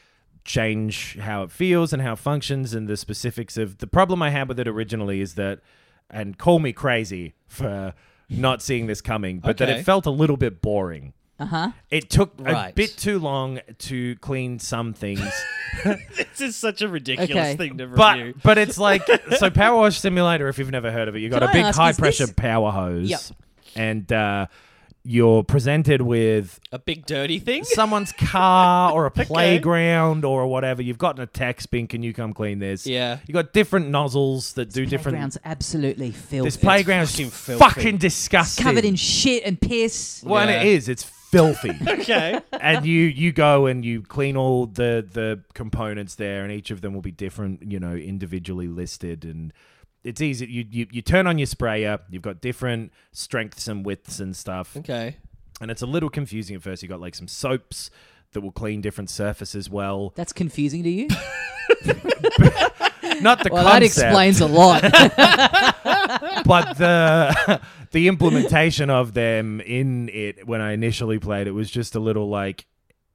change how it feels and how it functions and the specifics of the problem I had with it originally is that, and call me crazy for not seeing this coming, but that Okay. it felt a little bit boring. Uh-huh. It took a Right. bit too long to clean some things. This is such a ridiculous Okay. thing to review. But it's like, so Power Wash Simulator, if you've never heard of it, you got Can a I big ask, high is pressure this- power hose. Yep. And you're presented with A big dirty thing? someone's car or a playground or whatever. You've gotten a text bin, can you come clean this? Yeah. You got different nozzles that do different. Playground's absolutely filthy. This playground's fucking filthy. fucking disgusting. covered in shit and piss. Well, and Yeah. it is. It's filthy. Okay. And you go and you clean all the components there, and each of them will be different, individually listed. And it's easy. You turn on your sprayer. You've got different strengths and widths and stuff. Okay. And it's a little confusing at first. You got like some soaps that will clean different surfaces well. That's confusing to you? Not the Well, that concept, explains a lot. but the implementation of them in it when I initially played it was just a little like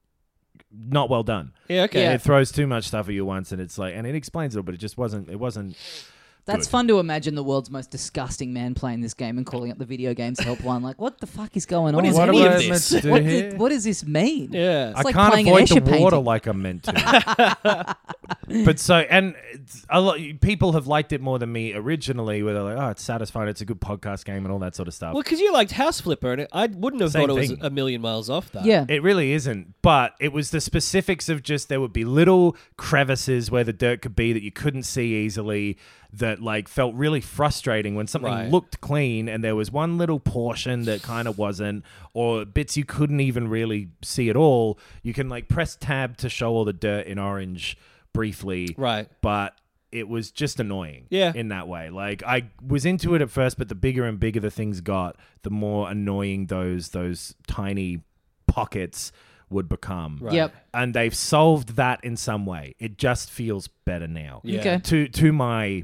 not well done. Yeah, okay. Yeah. It throws too much stuff at you once, and it's like, and it explains it, but it just wasn't. It wasn't. That's Good. fun to imagine the world's most disgusting man playing this game and calling up the video games helpline like, what the fuck is going on? is What any am of I this? meant to do What, here? what does this mean? Yeah. It's I like can't playing an avoid the Escher water painting. like I'm meant to. But so, and it's a lot people have liked it more than me originally, where they're like, "Oh, it's satisfying. It's a good podcast game, and all that sort of stuff." Well, because you liked House Flipper, and I wouldn't have Same thought it was thing. a million miles off that. Yeah. It really isn't, but it was the specifics of just there would be little crevices where the dirt could be that you couldn't see easily that like felt really frustrating when something Right. looked clean and there was one little portion that kind of wasn't, or bits you couldn't even really see at all. You can like press tab to show all the dirt in orange briefly. Right. But it was just annoying Yeah. in that way. Like I was into it at first, but the bigger and bigger the things got, the more annoying those tiny pockets would become. Right. Yep. And they've solved that in some way. It just feels better now. Yeah. Okay. To my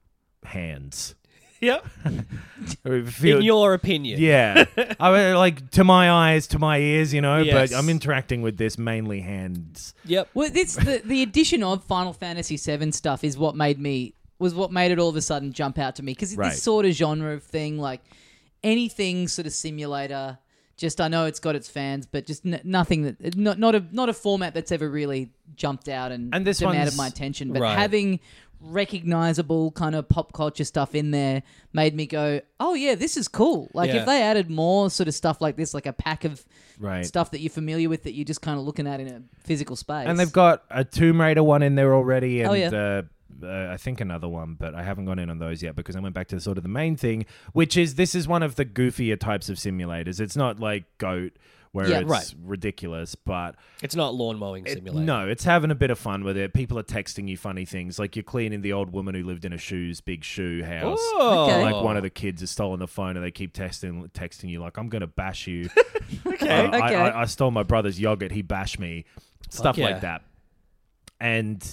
hands. Yep. It feel- In your opinion. yeah. I mean, like to my eyes, to my ears, Yes. but I'm interacting with this mainly hands. Yep. Well, this the addition of Final Fantasy VII stuff is what made it all of a sudden jump out to me because Right. this sort of genre of thing, like anything sort of simulator. Just I know it's got its fans, but just nothing that not a format that's ever really jumped out and And this demanded one's- my attention. But Right. having recognizable kind of pop culture stuff in there made me go, oh yeah, this is cool. Like Yeah. if they added more sort of stuff like this, like a pack of Right. stuff that you're familiar with that you're just kind of looking at in a physical space. And they've got a Tomb Raider one in there already, and Oh, yeah. I think another one, but I haven't gone in on those yet because I went back to sort of the main thing, which is this is one of the goofier types of simulators. It's not like Goat, where Yeah. it's Right. ridiculous, but It's not lawn mowing simulator. no, it's having a bit of fun with it. People are texting you funny things, like you're cleaning the old woman who lived in a big shoe house. Oh. Okay. Like one of the kids has stolen the phone and they keep texting you like, I'm going to bash you. Okay. Okay. I stole my brother's yogurt. He bashed me. Stuff yeah. like that. and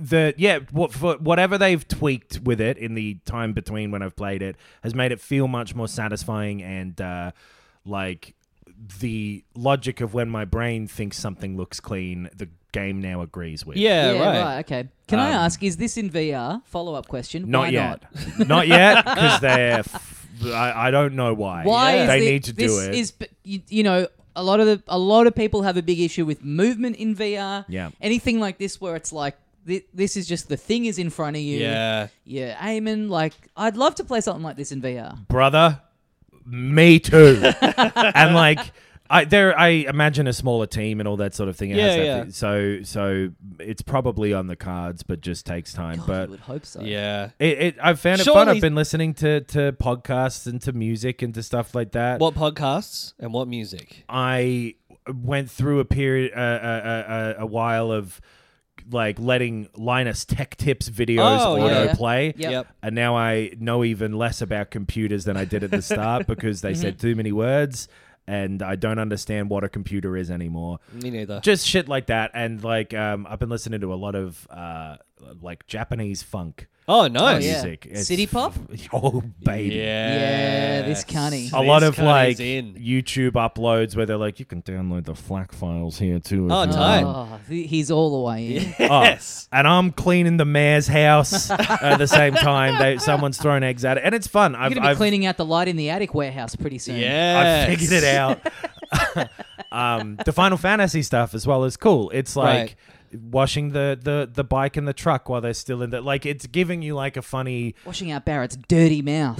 whatever they've tweaked with it in the time between when I've played it has made it feel much more satisfying and like the logic of when my brain thinks something looks clean, the game now agrees with. Yeah, right. Okay. Can I ask, is this in VR? Follow-up question. Not Why yet. Not yet, because they're... I don't know why. Why is they it, need to do it. Is, you know, a lot of people have a big issue with movement in VR. Yeah. Anything like this where it's like, this is just the thing is in front of you. Yeah. You're aiming. Like, I'd love to play something like this in VR. Brother, me too. And like... I imagine a smaller team and all that sort of thing. It has that thing. So it's probably on the cards, but just takes time. God, but you would hope so. Yeah. I've found it fun. I've been listening to podcasts and to music and to stuff like that. What podcasts and what music? I went through a period, a while of like letting Linus Tech Tips videos autoplay. Yep. And now I know even less about computers than I did at the start because they said too many words. And I don't understand what a computer is anymore. Me neither. Just shit like that. And like, I've been listening to a lot of like Japanese funk. Oh, nice. Music. It's City pop? Oh, baby. Yeah, this cunny. A lot of This like cunny's in. YouTube uploads where they're like, you can download the FLAC files here too. Oh, if you tight. want." Oh, he's all the way in. Yes. And I'm cleaning the mayor's house at the same time. Someone's throwing eggs at it. And it's fun. You're going to be cleaning out the light in the attic warehouse pretty soon. Yeah. I figured it out. The Final Fantasy stuff as well is cool. It's like washing the bike and the truck while they're still in the... Like, it's giving you, like, a funny... Washing out Barrett's dirty mouth.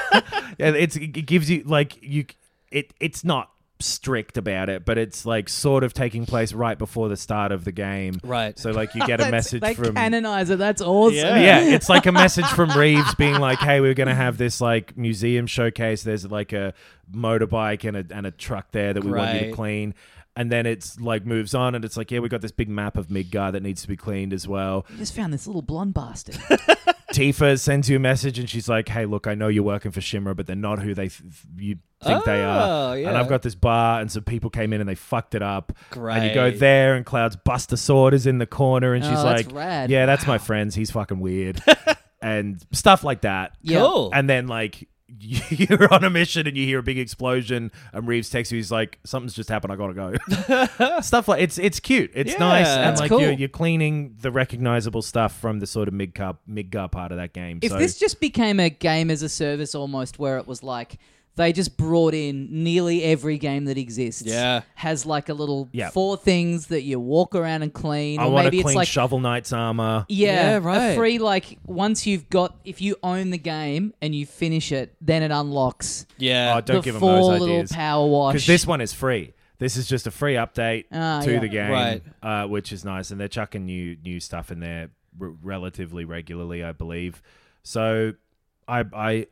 It gives you, like... It's not strict about it, but it's, like, sort of taking place right before the start of the game. Right. So, like, you get a message they from... canonize it. That's awesome. Yeah, it's like a message from Reeves being like, hey, we're going to have this, like, museum showcase. There's, like, a motorbike and a truck there that we want you to clean. And then it's like moves on and it's like, yeah, we got this big map of Midgar that needs to be cleaned as well. You just found this little blonde bastard. Tifa sends you a message and she's like, hey, look, I know you're working for Shinra, but they're not who you think they are. Yeah. And I've got this bar and some people came in and they fucked it up. Great. And you go there and Cloud's Buster Sword is in the corner and she's that's like, rad. yeah, that's my friend's. He's fucking weird. And stuff like that. Yeah. Cool. And then like... You're on a mission and you hear a big explosion and Reeves texts you, he's like, something's just happened, I gotta go. Stuff like it's cute, it's nice, and That's like cool. you're cleaning the recognizable stuff from the sort of Midgar part of that game. If this just became a game as a service almost where it was like they just brought in nearly every game that exists. Yeah. Has like a little 4 things that you walk around and clean. I or want maybe to it's clean like Shovel Knight's armor. Yeah, right. a free, like, once you've got, if you own the game and you finish it, then it unlocks Yeah. Oh, don't the give them 4 those little ideas. power wash. Because this one is free. This is just a free update to yeah. the game, Right. which is nice, and they're chucking new stuff in there relatively regularly, I believe. So I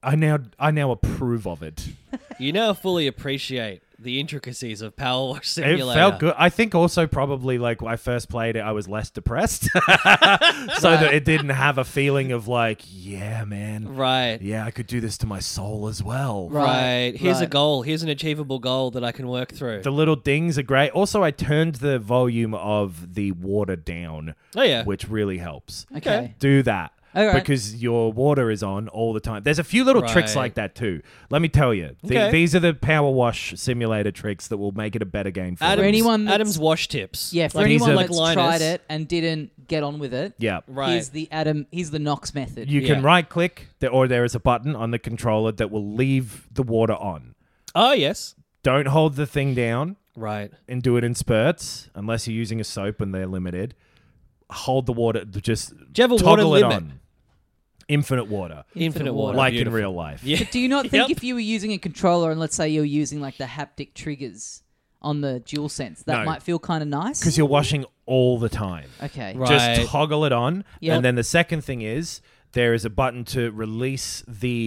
now approve of it. You now fully appreciate the intricacies of Power Wash Simulator. It felt good. I think also probably like when I first played it, I was less depressed, so that it didn't have a feeling of like, yeah, man, Right. yeah, I could do this to my soul as well. Right. Here's a right. goal. Here's an achievable goal that I can work through. The little dings are great. Also, I turned the volume of the water down, Oh, yeah. which really helps. Okay. Do that. All right. Because your water is on all the time. There's a few little tricks Right. like that too. Let me tell you. Okay. These are the Power Wash Simulator tricks that will make it a better game for you. anyone that's- Adam's wash tips. Yeah, for Like, anyone like that's Linus. tried it and didn't get on with it, Yeah. Right. here's the Nox method. You can Yeah. right click, or there is a button on the controller that will leave the water on. Oh, yes. Don't hold the thing down Right. and do it in spurts, unless you're using a soap and they're limited. Hold the water, just Do you have a water toggle it limit? on. Infinite water. Infinite water. Like Beautiful. in real life. Yeah. But do you not think Yep. if you were using a controller and let's say you're using like the haptic triggers on the DualSense, that No. might feel kind of nice? Because you're washing all the time. Okay. Right. Just toggle it on. Yep. And then the second thing is there is a button to release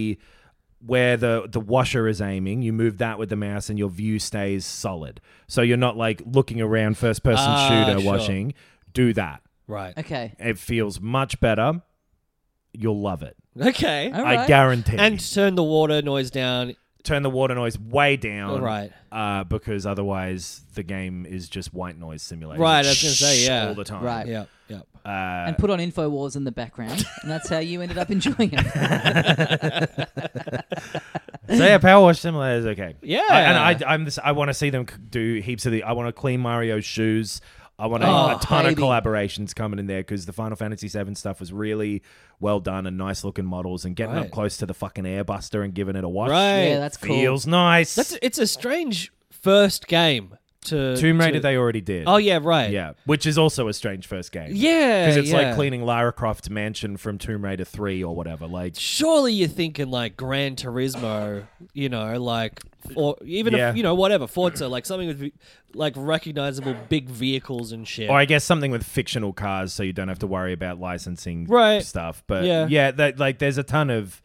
where the washer is aiming. You move that with the mouse and your view stays solid. So you're not like looking around first person shooter sure. washing. Do that. Right. Okay. It feels much better. You'll love it. Okay. All I right. guarantee. And turn the water noise down turn the water noise way down, Right. Because otherwise the game is just white noise simulation. Right, I was gonna say, yeah. all the time. Right. Yep. Yep. And put on InfoWars in the background, and that's how you ended up enjoying it. So yeah, Power Wash Simulator is okay. Yeah. I want to see them do heaps of I want to clean Mario's shoes. I want Oh, a ton baby. of collaborations coming in there because the Final Fantasy VII stuff was really well done and nice looking models and getting Right. up close to the fucking Airbuster and giving it a watch. Right. Yeah, that's cool. Feels nice. It's a strange first game to Tomb Raider to- they already did. Oh yeah, right. Yeah, which is also a strange first game. Yeah, Because it's yeah. like cleaning Lara Croft's mansion from Tomb Raider 3 or whatever. Like, Surely you're thinking like Gran Turismo, like, or even Yeah. whatever Forza, like something with like recognizable big vehicles and shit. or I guess something with fictional cars so you don't have to worry about licensing Right. stuff. But Yeah. there's a ton of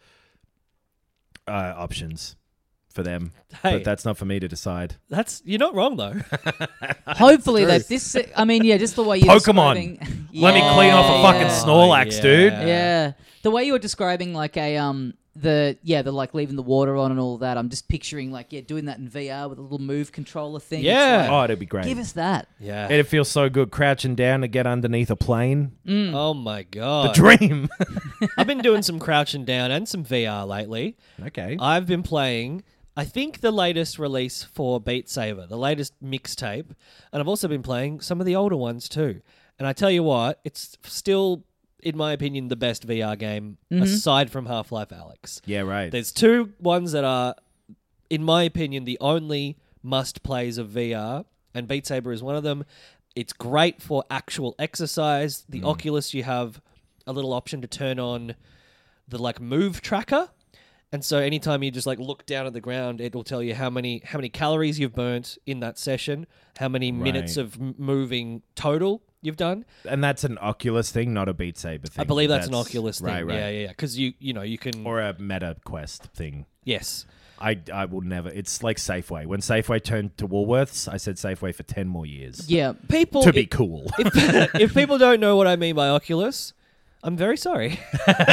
options for them. Hey. But that's not for me to decide. You're not wrong though. Hopefully, that this. I mean, yeah, just the way you're Pokemon. describing. Let me clean off a fucking Yeah. Snorlax, yeah. dude. Yeah, the way you were describing like the like leaving the water on and all that. I'm just picturing like doing that in VR with a little move controller thing. It's Yeah. like, Oh, it'd be great. give us that. Yeah. It feels so good crouching down to get underneath a plane. Oh my The god. dream. I've been doing some crouching down and some VR lately. Okay. I've been playing, I think, the latest release for Beat Saber, the latest mixtape, and I've also been playing some of the older ones too. And I tell you what, it's still, in my opinion, the best VR game aside from Half-Life Alyx. Yeah, right. There's two ones that are, in my opinion, the only must-plays of VR, and Beat Saber is one of them. It's great for actual exercise. The Oculus, you have a little option to turn on the like move tracker. And so anytime you just like look down at the ground, it will tell you how many calories you've burnt in that session, how many minutes Right. of moving total you've done. And that's an Oculus thing, not a Beat Saber thing. I believe that's an Oculus thing. Right. Yeah. Because you can. Or a Meta Quest thing. Yes. I will never. It's like Safeway. When Safeway turned to Woolworths, I said Safeway for 10 more years. Yeah, People To be cool. if people don't know what I mean by Oculus, I'm very sorry.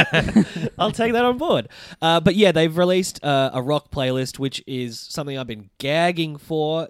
I'll take that on board. But yeah, they've released a rock playlist, which is something I've been gagging for.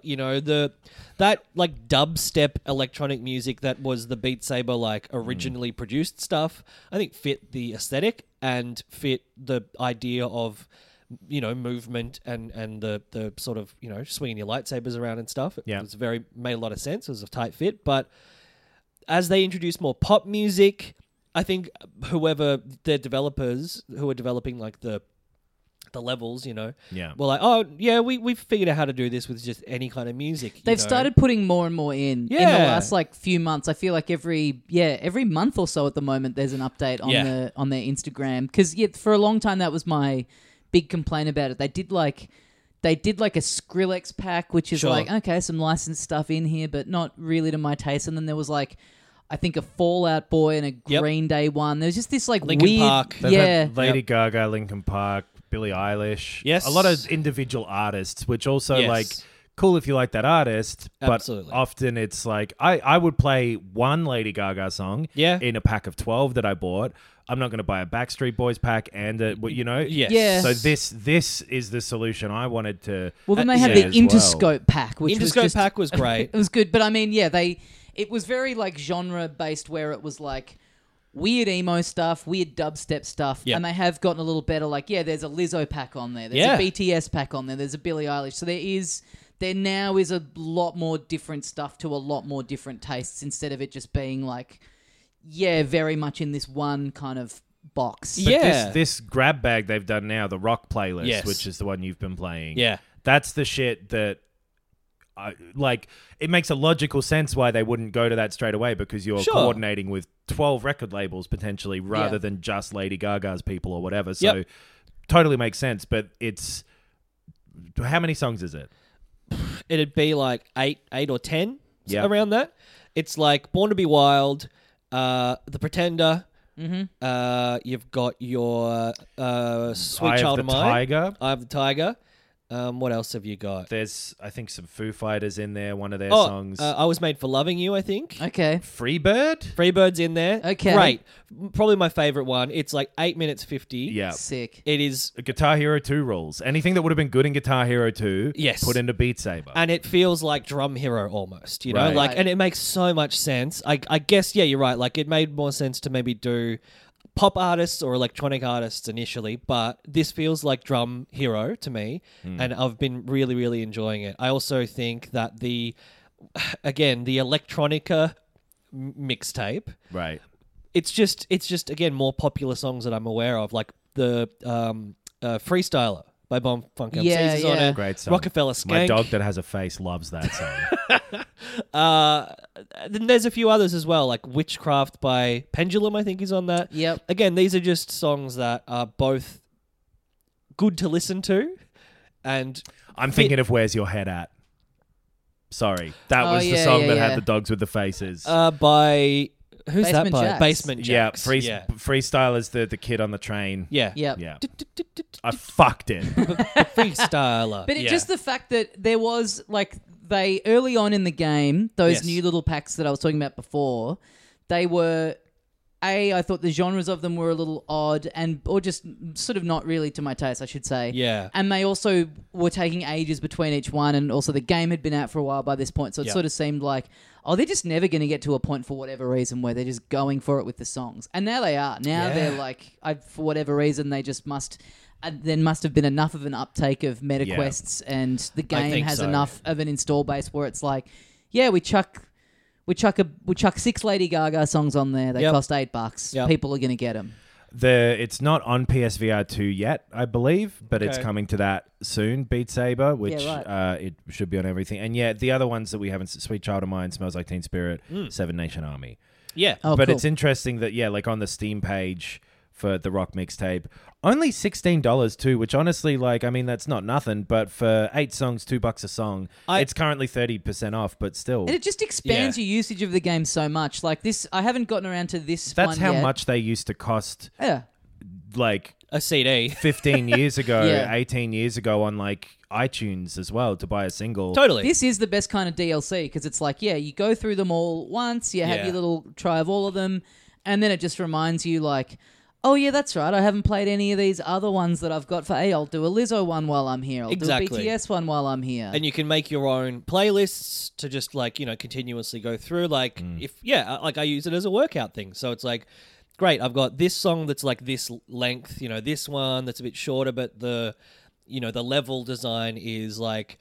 That like dubstep electronic music that was the Beat Saber like originally produced stuff. I think fit the aesthetic and fit the idea of movement and the sort of swinging your lightsabers around and stuff. Yeah. It's made a lot of sense. It was a tight fit, but as they introduce more pop music, I think whoever their developers who are developing like the levels, Yeah. were like, oh yeah, we've figured out how to do this with just any kind of music. they've started putting more and more in the Yeah. last like few months. I feel like every month or so at the moment there's an update on Yeah. on their Instagram, because for a long time that was my big complaint about it. They did like a Skrillex pack, which is Sure. like, okay, some licensed stuff in here, but not really to my taste. And then there was like, I think a Fallout Boy and a Yep. Green Day one. There's just this like Linkin weird, Park. They've yeah, had Lady Gaga, Linkin Park, Billie Eilish. Yes. A lot of individual artists, which also Yes. like cool if you like that artist, but Absolutely. often it's like I would play one Lady Gaga song Yeah. in a pack of 12 that I bought. I'm not going to buy a Backstreet Boys pack and Yes. Yeah. So this is the solution I wanted to. Well, then they had see the as well. Interscope pack, which was Interscope just, pack was great. it was good, but I mean, yeah, it was very like genre based, where it was like weird emo stuff, weird dubstep stuff, Yep. and they have gotten a little better. Like, there's a Lizzo pack on there, there's Yeah. a BTS pack on there, there's a Billie Eilish. So there now is a lot more different stuff to a lot more different tastes, instead of it just being like, very much in this one kind of box. But Yeah. this grab bag they've done now, the rock playlist, Yes. which is the one you've been playing. Yeah. That's the shit that it makes a logical sense why they wouldn't go to that straight away, because you're Sure. coordinating with 12 record labels potentially rather Yeah. than just Lady Gaga's people or whatever. Yep. So totally makes sense, but it's how many songs is it? It'd be like 8 or 10 Yeah. around that. It's like Born to Be Wild, The Pretender. You've got your Sweet Eye Child of of the Mine. Tiger. Eye of the Tiger. What else have you got? There's, I think, some Foo Fighters in there. One of their Oh, songs. I Was Made for Loving You, I think. Okay. Freebird? Freebird's in there. Okay. Great. Probably my favorite one. It's like 8 minutes 50. Yeah. Sick. It is, Guitar Hero 2 rules. Anything that would have been good in Guitar Hero 2, Yes. put into Beat Saber. and it feels like Drum Hero almost, you know? Right. Like, Right. and it makes so much sense. I guess, yeah, you're right. Like, it made more sense to maybe do pop artists or electronic artists initially, but this feels like Drum Hero to me, and I've been really, really enjoying it. I also think that the electronica mixtape, Right. it's just again more popular songs that I'm aware of, like the Freestyler by Bomb Funk MCs Yeah, is on yeah. it. Great song. Rockefeller Skank. My dog that has a face loves that song. Then there's a few others as well, like Witchcraft by Pendulum, I think is on that. Yep. Again, these are just songs that are both good to listen to, and I'm thinking of Where's Your Head At? Sorry. That Oh, was the yeah, song yeah, that yeah. had the dogs with the faces. by who's that Basement by? Jaxx. Basement yeah, Jaxx. Freestyle is the kid on the train. yeah, Yep. Yeah. I fucked it. Freestyler. But it, yeah. just the fact that there was like they early on in the game, those Yes. new little packs that I was talking about before, they were I thought the genres of them were a little odd or just sort of not really to my taste, I should say. Yeah. And they also were taking ages between each one, and also the game had been out for a while by this point, so it Yep. sort of seemed like, oh, they're just never going to get to a point for whatever reason where they're just going for it with the songs. And now they are. Now Yeah. they're like, for whatever reason, they just must. There must have been enough of an uptake of meta Yeah. quests, and the game think has so. enough of an install base where it's like, yeah, we chuck 6 Lady Gaga songs on there. They Yep. cost $8. Yep. People are going to get them. It's not on PSVR 2 yet, I believe, but it's Okay. coming to that soon. Beat Saber, which Yeah, it should be on everything. And yeah, the other ones that we haven't, Sweet Child of Mine, Smells Like Teen Spirit, Seven Nation Army. Yeah. Oh, But cool. it's interesting that, yeah, like on the Steam page for the Rock mixtape, only $16 too, which honestly, like, I mean, that's not nothing, but for 8 songs, $2 a song, it's currently 30% off, but still. And it just expands your usage of the game so much. Like this, I haven't gotten around to this That's one how yet. much they used to cost, Yeah. like, A CD. 15 years ago, Yeah. 18 years ago on, like, iTunes as well to buy a single. Totally. This is the best kind of DLC because it's like, yeah, you go through them all once, you have Yeah. your little try of all of them, and then it just reminds you, like, oh, yeah, that's right, I haven't played any of these other ones that I've got for I'll do a Lizzo one while I'm here. I'll Exactly. do a BTS one while I'm here. And you can make your own playlists to just like, you know, continuously go through. Like like I use it as a workout thing. So it's like, great, I've got this song that's like this length, you know, this one that's a bit shorter, but the level design is like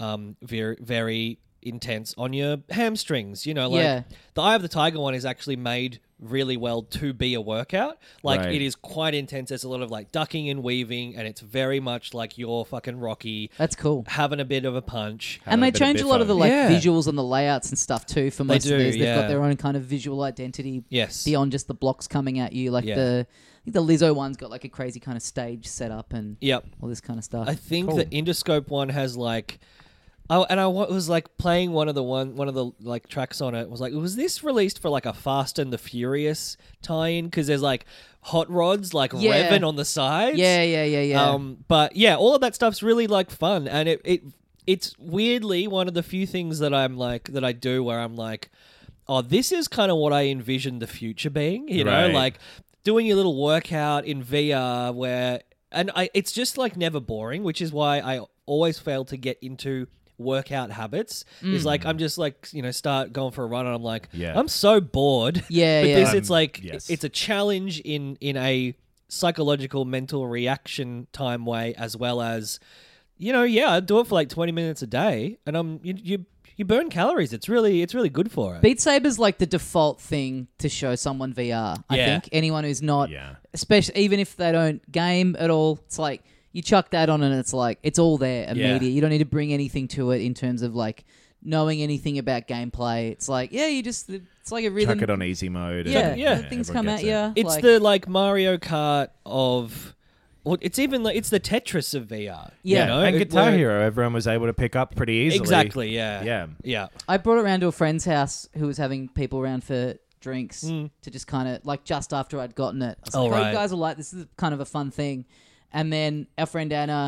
very, very intense on your hamstrings. You know, like Yeah. the Eye of the Tiger one is actually made really well to be a workout. Like Right. it is quite intense. There's a lot of like ducking and weaving, and it's very much like your fucking Rocky That's cool. having a bit of a punch. And they a bit of change a lot of the biffo. like Yeah. visuals and the layouts and stuff too for most do, of these. They've yeah. got their own kind of visual identity Yes. beyond just the blocks coming at you. Like Yeah. I think the Lizzo one's got like a crazy kind of stage setup and Yep. all this kind of stuff. I think Cool. the Interscope one has like, oh, and I was like playing one of the like tracks on it. Was like, was this released for like a Fast and the Furious tie-in? Because there's like hot rods like Yeah. revving on the sides. Yeah. But yeah, all of that stuff's really like fun, and it's weirdly one of the few things that I'm like that I do where I'm like, oh, this is kind of what I envisioned the future being. You know, Right. like doing your little workout in VR where, and it's just like never boring, which is why I always fail to get into workout habits. Is like I'm just like, you know, start going for a run and I'm like, Yeah. I'm so bored. Yeah, but yeah. this it's like yes. it's a challenge in a psychological mental reaction time way, as well as, you know, yeah, I do it for like 20 minutes a day, and you burn calories. It's really good for it. Beat Saber's like the default thing to show someone VR. I Yeah. think anyone who's not, Yeah. especially even if they don't game at all, it's like you chuck that on and it's like it's all there immediate. You don't need to bring anything to it in terms of like knowing anything about gameplay. It's like it's like a rhythm. Chuck it on easy mode. Yeah, and, yeah. things everyone come at gets it. you. It's like, the like Mario Kart of, well, it's even like it's the Tetris of VR. Yeah. you know? And It- Guitar where- Hero, everyone was able to pick up pretty easily. Exactly. Yeah. Yeah. Yeah. I brought it around to a friend's house who was having people around for drinks Hmm. to just kind of like just after I'd gotten it. I was Oh, like, oh, right. you guys will like this. Is kind of a fun thing. And then our friend Anna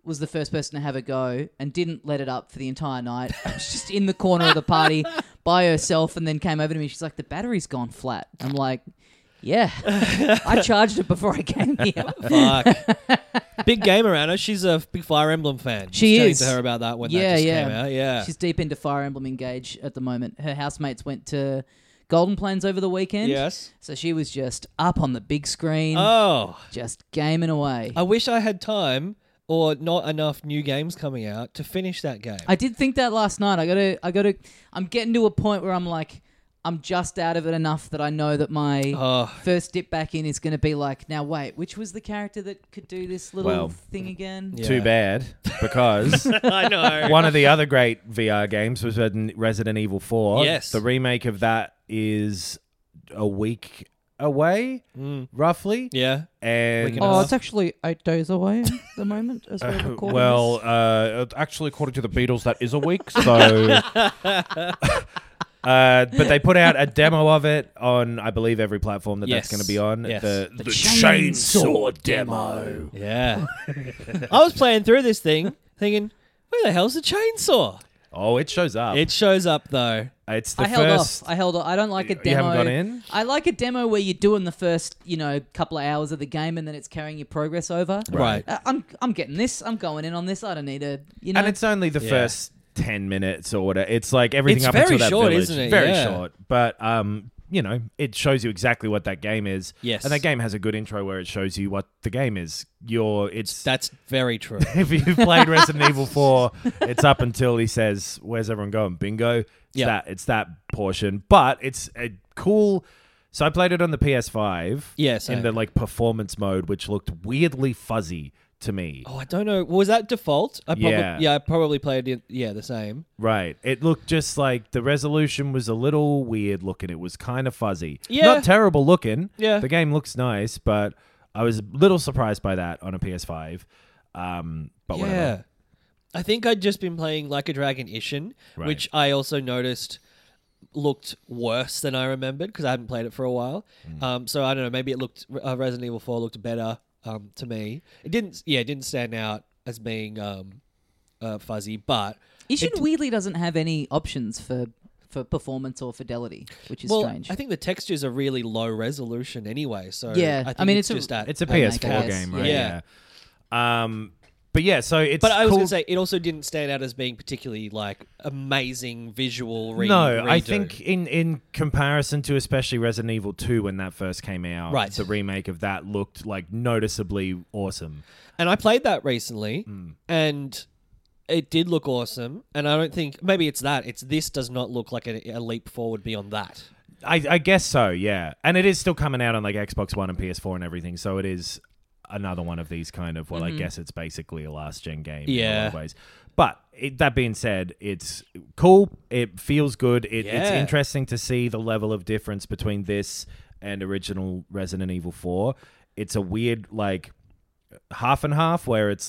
was the first person to have a go and didn't let it up for the entire night. She was just in the corner of the party by herself and then came over to me. She's like, the battery's gone flat. I'm like, yeah, I charged it before I came here. Fuck. Big gamer, Anna. She's a big Fire Emblem fan. She Just is. chatting to her about that when that just came out. Yeah. She's deep into Fire Emblem Engage at the moment. Her housemates went to Golden Plains over the weekend. Yes. So she was just up on the big screen, Oh. just gaming away. I wish I had time or not enough new games coming out to finish that game. I did think that last night. I'm getting to a point where I'm like, I'm just out of it enough that I know that my first dip back in is going to be like, now wait, which was the character that could do this little thing again? Yeah. Too bad, because I know. one of the other great VR games was Resident Evil 4. Yes. The remake of that is a week away, roughly. Yeah. And Week and a half. It's actually 8 days away at the moment as we're recording. Actually, according to the Beatles, that is a week. So, but they put out a demo of it on, I believe, every platform that's Yes. going to be on. Yes. The Chainsaw demo. Yeah. I was playing through this thing thinking, where the hell's the chainsaw? Oh, it shows up. It shows up though. It's the I held first. off. I don't like a demo. You haven't gone in? I like a demo where you're doing the first, couple of hours of the game and then it's carrying your progress over. Right. I'm getting this. I'm going in on this. I don't need a, And it's only the first 10 minutes or whatever. It's like everything It's up very until that short, village. isn't it? Very Yeah. short. But, it shows you exactly what that game is. Yes. And that game has a good intro where it shows you what the game is. That's very true. If you've played Resident Evil 4, it's up until he says, "Where's everyone going? Bingo." It's that portion. But it's a cool. So I played it on the PS5. Yeah, same. in the performance mode, which looked weirdly fuzzy to me. Oh, I don't know. Was that default? I Yeah. I probably played it. Yeah, the same. Right. It looked just like the resolution was a little weird looking. It was kind of fuzzy. Yeah. Not terrible looking. Yeah. The game looks nice, but I was a little surprised by that on a PS5. But whatever. I think I'd just been playing Like a Dragon Ishin, Right. which I also noticed looked worse than I remembered because I hadn't played it for a while. So I don't know. Maybe it looked Resident Evil 4 looked better to me. It didn't stand out as being fuzzy, but Ishin weirdly doesn't have any options for performance or fidelity, which is strange. I think the textures are really low resolution anyway. So Yeah, I think I mean, it's it's a- just that. It's a Remake, PS4 I guess. game, right? Yeah. But yeah, so it's But I was cool. going to say, it also didn't stand out as being particularly amazing visual No, I redo. think in comparison to especially Resident Evil 2 when that first came out, Right. the remake of that looked noticeably awesome. And I played that recently, and it did look awesome. And I don't think maybe it's that. It's this does not look like a leap forward beyond that. I guess so, yeah. And it is still coming out on Xbox One and PS4 and everything, so it is another one of these kind of, I guess it's basically a last gen game in a lot of ways. But that being said, it's cool. It feels good. It's interesting to see the level of difference between this and original Resident Evil 4. It's a weird half and half where it's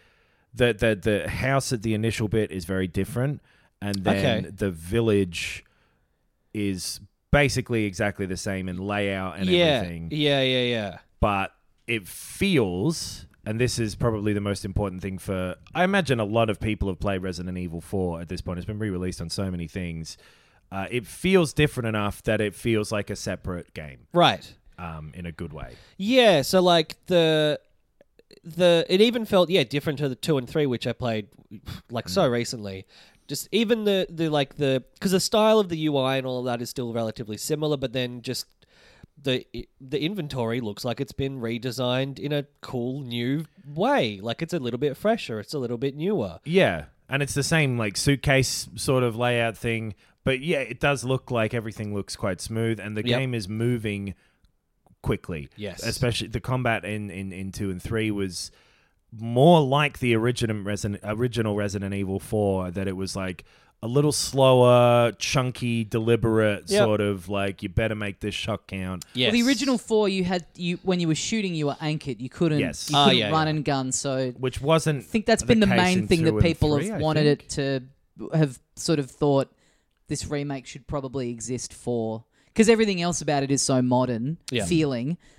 the house at the initial bit is very different, and then the village is basically exactly the same in layout and everything. Yeah. But it feels, and this is probably the most important thing I imagine a lot of people have played Resident Evil 4 at this point. It's been re-released on so many things. It feels different enough that it feels like a separate game. Right. In a good way. Yeah, so the it even felt different to the 2 and 3, which I played so recently. Just even the because the style of the UI and all of that is still relatively similar, but then just the inventory looks like it's been redesigned in a cool new way. It's a little bit fresher, it's a little bit newer. Yeah, and it's the same suitcase sort of layout thing, but yeah, it does look like everything looks quite smooth, and the game is moving quickly. Yes. Especially the combat in 2 and 3 was more like the original Resident Evil 4, that it was a little slower, chunky, deliberate sort of you better make this shot count. Yes. Well, the original 4, when you were shooting, you were anchored. You couldn't, run and gun. So Which wasn't I think that's been the case main in thing 2 that and people 3, have I wanted think. it to have sort of thought this remake should probably exist for. Because everything else about it is so modern feeling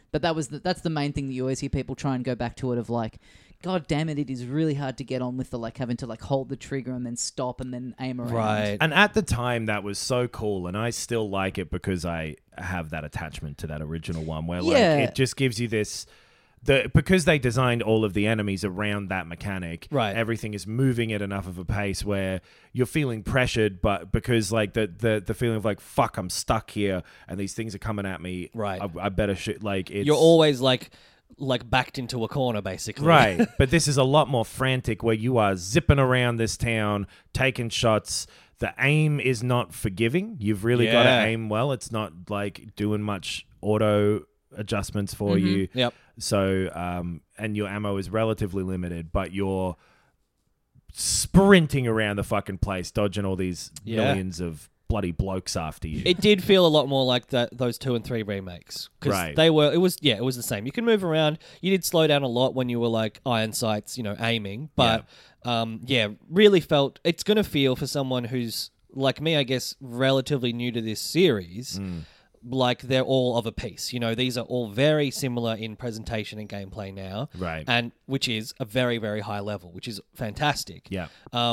But that's the main thing that you always hear people try and go back to it of like, God damn it is really hard to get on with the like having to like hold the trigger and then stop and then aim around. Right. And at the time, that was so cool, and I still like it because I have that attachment to that original one, where like it just gives you this. Because they designed all of the enemies around that mechanic, right. Everything is moving at enough of a pace where you're feeling pressured, but because like the feeling of like, fuck, I'm stuck here and these things are coming at me, right? I better shoot. Like you're always like backed into a corner, basically, right? But this is a lot more frantic, where you are zipping around this town, taking shots. The aim is not forgiving. You've really got to aim well. It's not like doing much auto adjustments for you. Yep. So, and your ammo is relatively limited, but you're sprinting around the fucking place, dodging all these millions of bloody blokes after you. It did feel a lot more like those 2 and 3 remakes, because it was the same. You can move around. You did slow down a lot when you were like iron sights, aiming, but really felt it's going to feel for someone who's like me, I guess, relatively new to this series. Like they're all of a piece. These are all very similar in presentation and gameplay now. Right. And which is a very, very high level, which is fantastic. Yeah.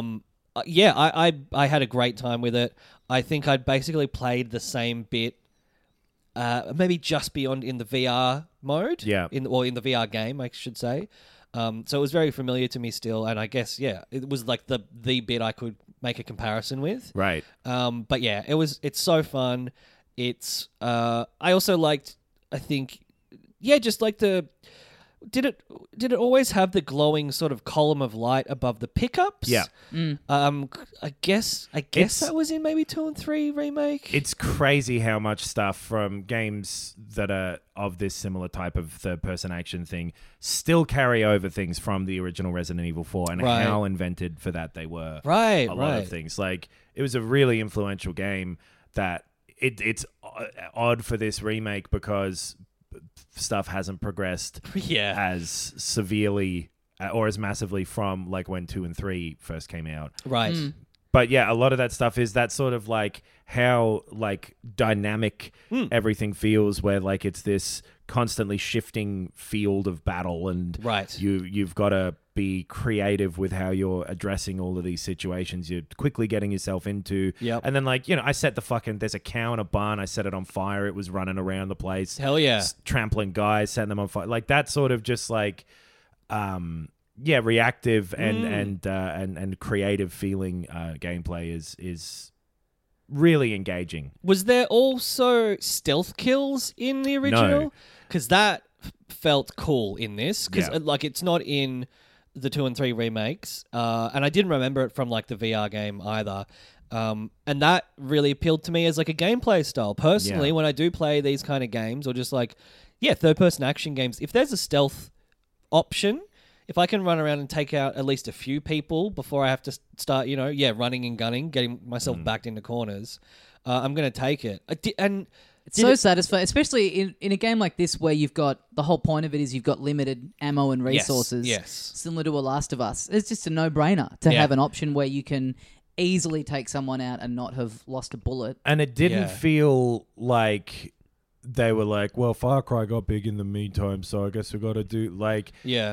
I had a great time with it. I think I'd basically played the same bit, maybe just beyond in the VR mode. Yeah. In the VR game, I should say. So it was very familiar to me still, and I guess, it was like the bit I could make a comparison with. Right. But yeah, it's so fun. It's I also liked, I think, just like did it always have the glowing sort of column of light above the pickups? Yeah. I guess that was in maybe 2 and 3 remake. It's crazy how much stuff from games that are of this similar type of third-person action thing still carry over things from the original Resident Evil 4 and how invented for that they were. Right, a lot of things. Like, it was a really influential game that it's odd for this remake because stuff hasn't progressed as severely or as massively from like when 2 and 3 first came out. Right. But yeah, a lot of that stuff is that sort of like how like dynamic everything feels, where like it's this constantly shifting field of battle, and you've got to be creative with how you're addressing all of these situations you're quickly getting yourself into. And then like, I set there's a cow in a barn, I set it on fire, it was running around the place. Hell yeah. Trampling guys, setting them on fire. Like that sort of just like reactive and creative feeling gameplay is really engaging. Was there also stealth kills in the original? Because that felt cool in this. Because like it's not in the 2 and 3 remakes, and I didn't remember it from like the VR game either. And that really appealed to me as like a gameplay style. Personally, when I do play these kind of games, or just like third-person action games, if there's a stealth option, if I can run around and take out at least a few people before I have to start, running and gunning, getting myself backed into corners, I'm going to take it. It's so satisfying, especially in a game like this where you've got, the whole point of it is you've got limited ammo and resources. Yes. Similar to a Last of Us. It's just a no-brainer to have an option where you can easily take someone out and not have lost a bullet. And it didn't feel like they were like, well, Far Cry got big in the meantime, so I guess we got to do like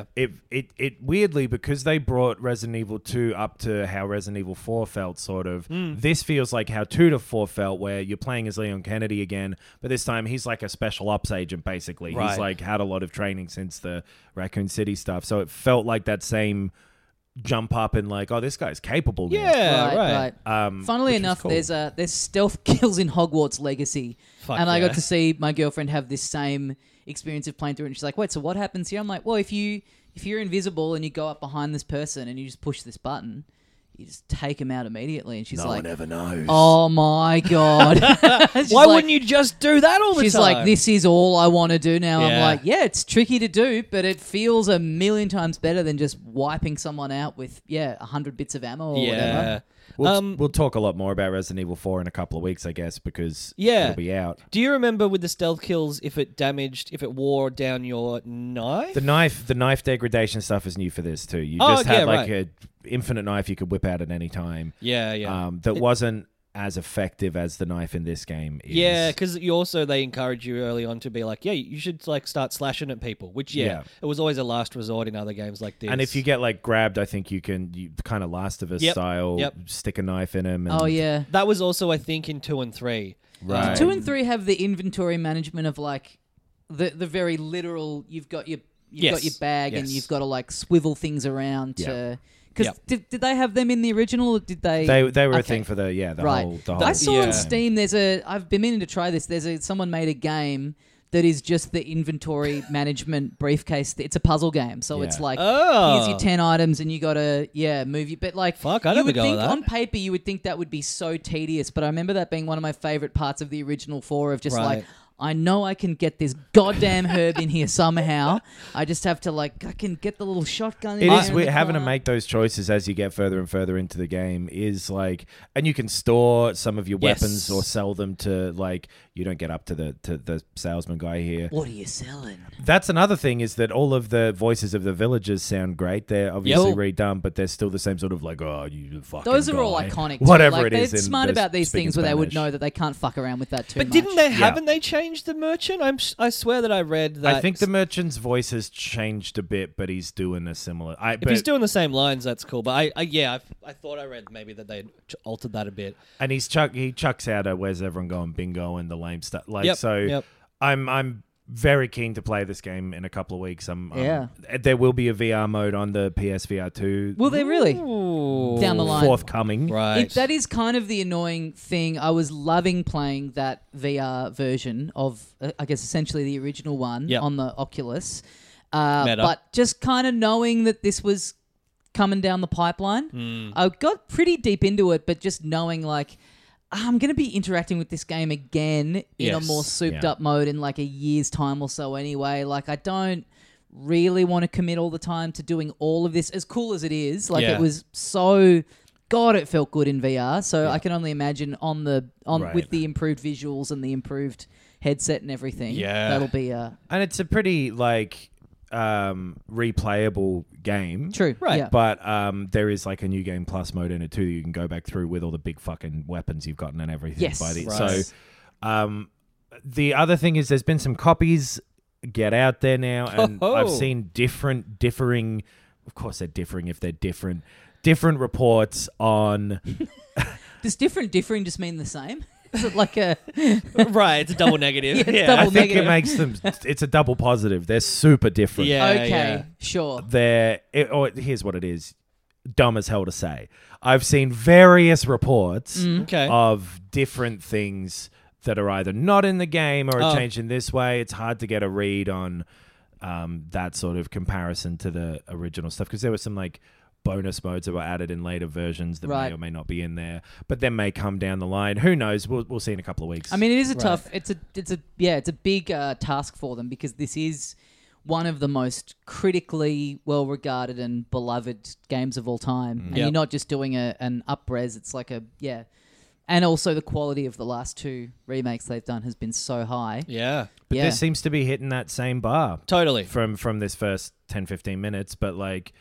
it weirdly, because they brought Resident Evil 2 up to how Resident Evil 4 felt, sort of. This feels like how 2 to 4 felt, where you're playing as Leon Kennedy again, but this time he's like a special ops agent basically. He's like had a lot of training since the Raccoon City stuff, so it felt like that same jump up and like, oh, this guy's capable now. Right. Funnily enough, cool. There's stealth kills in Hogwarts Legacy. I got to see my girlfriend have this same experience of playing through it, and she's like, wait, so what happens here? I'm like, well, if you're invisible and you go up behind this person and you just push this button, you just take him out immediately. And she's no like, one ever knows. Oh my God. Why wouldn't you just do that all the time? She's like, this is all I want to do now. I'm like, it's tricky to do, but it feels a million times better than just wiping someone out with 100 bits of ammo or whatever. We'll talk a lot more about Resident Evil 4 in a couple of weeks, I guess, because it'll be out. Do you remember with the stealth kills if it wore down your knife? The knife degradation stuff is new for this too. You just had like a infinite knife you could whip out at any time. Yeah. That wasn't as effective as the knife in this game is. Yeah, because they encourage you early on to be like, yeah, you should like start slashing at people, which it was always a last resort in other games like this. And if you get like grabbed, I think you kind of Last of Us style stick a knife in them. Oh yeah, that was also I think in 2 and 3. Right. 2 and 3 have the inventory management of like the very literal. You've got your bag and you've got to like swivel things around to. Because did they have them in the original, or did they? They were a thing for the whole. I saw on Steam. I've been meaning to try this. Someone made a game that is just the inventory management briefcase. It's a puzzle game, so it's like here's your 10 items, and you gotta move you. But like, fuck, I you would go think with that. on paper you would think that would be so tedious. But I remember that being one of my favorite parts of the original 4 of just like. I know I can get this goddamn herb in here somehow. I just have to I can get the little shotgun in It there is in weird the having to corner. make those choices as you get further and further into the game is like, and you can store some of your weapons or sell them to like, you don't get up to the salesman guy here. What are you selling? That's another thing is that all of the voices of the villagers sound great. They're obviously redone, but they're still the same sort of like, oh, you fucking Those are all guy. iconic. Too. Whatever like, it is. They're smart in about these speaking things where they would Spanish. know that they can't fuck around with that too But much. didn't they? Haven't they changed the merchant? I swear that I read that. I think the merchant's voice has changed a bit, but he's doing a similar. If he's doing the same lines, that's cool. But I thought I read maybe that they altered that a bit. And he chucks out a "Where's everyone going?" bingo and the lame stuff. Yep. I'm very keen to play this game in a couple of weeks. There will be a VR mode on the PSVR 2. Will they really? Ooh. Down the line. Forthcoming. Right. That is kind of the annoying thing. I was loving playing that VR version of, I guess, essentially the original one on the Oculus. But just kind of knowing that this was coming down the pipeline, I got pretty deep into it, but just knowing like, I'm going to be interacting with this game again in a more souped up mode in like a year's time or so anyway. Like, I don't really want to commit all the time to doing all of this, as cool as it is. Like, it was so... God, it felt good in VR. So I can only imagine with the improved visuals and the improved headset and everything. Yeah. That'll be... And it's a pretty, like... replayable game. True. Right. Yeah. But there is like a new game plus mode in it too. You can go back through with all the big fucking weapons you've gotten and everything. Yes. So the other thing is there's been some copies get out there now, and I've seen differing. Of course, they're differing if they're different reports on. Does differing just mean the same? Is it like a... Right, it's a double negative. Yeah, it's double I think negative. it makes them. It's a double positive. They're super different. Yeah. Okay, sure. Here's what it is. Dumb as hell to say. I've seen various reports Okay. of different things that are either not in the game or are changed in this way. It's hard to get a read on that sort of comparison to the original stuff because there were some like bonus modes that were added in later versions that may or may not be in there, but then may come down the line. Who knows? We'll see in a couple of weeks. I mean, it is a tough... It's a big task for them because this is one of the most critically well-regarded and beloved games of all time. And you're not just doing an up-res. It's like and also the quality of the last 2 remakes they've done has been so high. Yeah. But this seems to be hitting that same bar. Totally. From this first 10-15 minutes, but like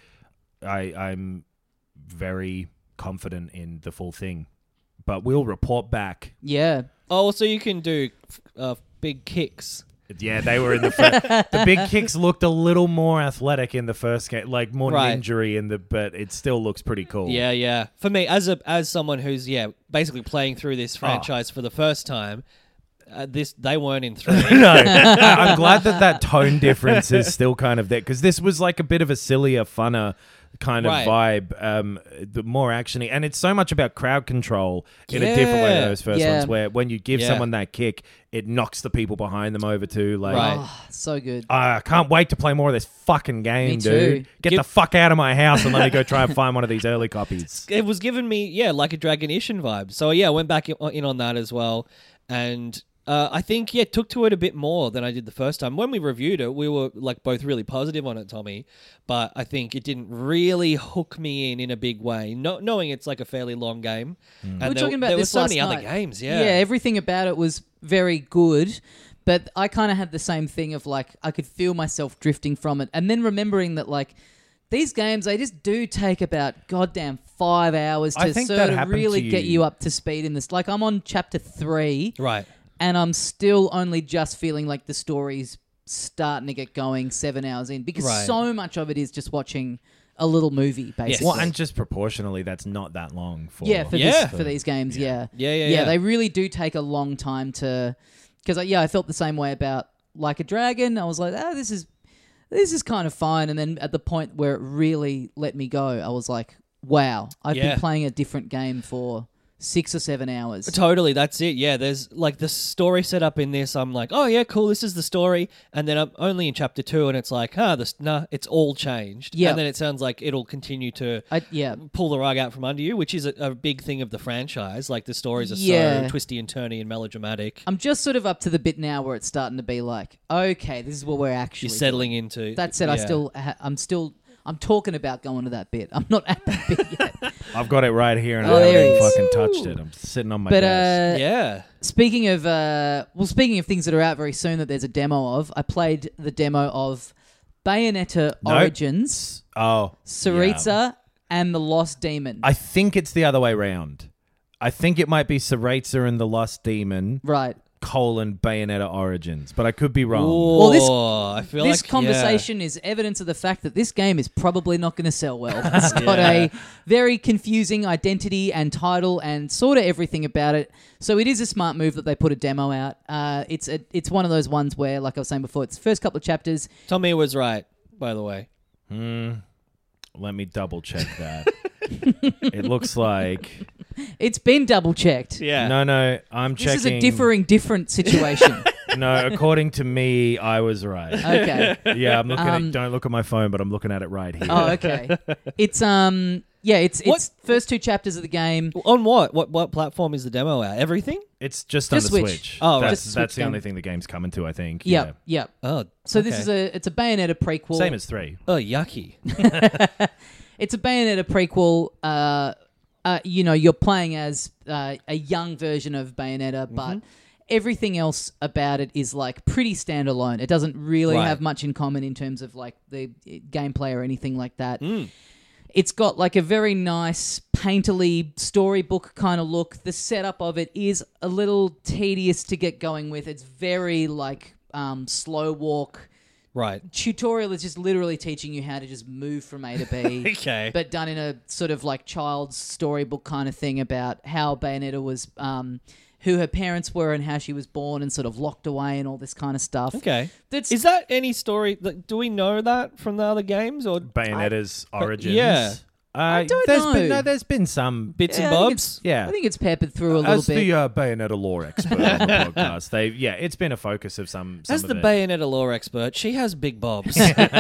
I'm very confident in the full thing. But we'll report back. Yeah. Oh, so you can do big kicks. Yeah, they were in the first. The big kicks looked a little more athletic in the first game, like more ninja but it still looks pretty cool. Yeah. For me, as someone who's basically playing through this franchise for the first time, they weren't in 3. No, I'm glad that tone difference is still kind of there because this was like a bit of a sillier, funner kind of vibe, the more actiony, and it's so much about crowd control in a different way than those first ones. Where when you give someone that kick, it knocks the people behind them over too. Like, so good. I can't wait to play more of this fucking game, Me too. dude. Get the fuck out of my house and let me go try and find one of these early copies. It was giving me like a Dragon-Ishin vibe. So I went back in on that as well, and. I think, took to it a bit more than I did the first time. When we reviewed it, we were like both really positive on it, Tommy, but I think it didn't really hook me in a big way, knowing it's like a fairly long game. And We were talking about there were this so last many night. other games, Yeah, everything about it was very good, but I kind of had the same thing of like, I could feel myself drifting from it, and then remembering that like, these games, they just do take about goddamn 5 hours I to think sort that of happened really to get you. you up to speed in this. Like, I'm on chapter 3, Right. and I'm still only just feeling like the story's starting to get going 7 hours in, because Right. so much of it is just watching a little movie, basically. Well, and just proportionally, that's not that long for. Yeah, for Yeah. for these games, yeah. Yeah. They really do take a long time to, because I felt the same way about Like a Dragon. I was like, this is kind of fine, and then at the point where it really let me go, I was like, wow, I've Yeah. been playing a different game for 6 or 7 hours. Totally, that's it. Yeah, there's like the story set up in this. I'm like, oh yeah, cool. This is the story, and then I'm only in chapter 2, and it's like, it's all changed. Yeah. And then it sounds like it'll continue to Yeah. pull the rug out from under you, which is a big thing of the franchise. Like the stories are Yeah. so twisty and turny and melodramatic. I'm just sort of up to the bit now where it's starting to be like, okay, this is what we're actually You're settling into. That said, yeah. I'm talking about going to that bit. I'm not at that bit yet. I've got it right here, and Oh, I there haven't it is. fucking touched it. I'm sitting on my But desk. Yeah. speaking of things that are out very soon that there's a demo of, I played the demo of Bayonetta Nope. Origins, Oh, Saritsa, yeah. and the Lost Demon. I think it's the other way round. I think it might be Saritsa and the Lost Demon, right. Bayonetta Origins, but I could be wrong. Well, this- I feel This like, conversation is evidence of the fact that this game is probably not going to sell well. It's got a very confusing identity and title and sort of everything about it. So it is a smart move that they put a demo out. It's one of those ones where, like I was saying before, it's the first couple of chapters. Tommy was right, by the way. Let me double check that. It looks like It's been double checked. Yeah. no. I'm This checking. is a different situation. No, according to me, I was right. Okay. Yeah, I'm looking. At, don't look at my phone, but I'm looking at it right here. Oh, okay. It's it's first 2 chapters of the game. On what? What platform is the demo at? Everything? It's just Just on the Switch. Switch. Oh, right. that's Just the Switch only game. thing the game's coming to. I think. Yep, yep. Oh. So this is it's a Bayonetta prequel. Yeah. Same as 3. Oh, yucky. It's a Bayonetta prequel. You're playing as a young version of Bayonetta, but everything else about it is like pretty standalone. It doesn't really Right. have much in common in terms of like the gameplay or anything like that. It's got like a very nice painterly storybook kind of look. The setup of it is a little tedious to get going with. It's very like slow walk. Right. Tutorial is just literally teaching you how to just move from A to B. Okay. But done in a sort of like child's storybook kind of thing about how Bayonetta was, who her parents were and how she was born and sort of locked away and all this kind of stuff. Okay. That's Is that any story? Do we know that from the other games or Bayonetta's origins. yeah. I don't know. There's been some. bits Yeah, and I think bobs? Yeah. I think it's peppered through a little As bit. the Bayonetta lore expert on the podcast, it's been a focus of some As of the it. Bayonetta lore expert, she has big bobs.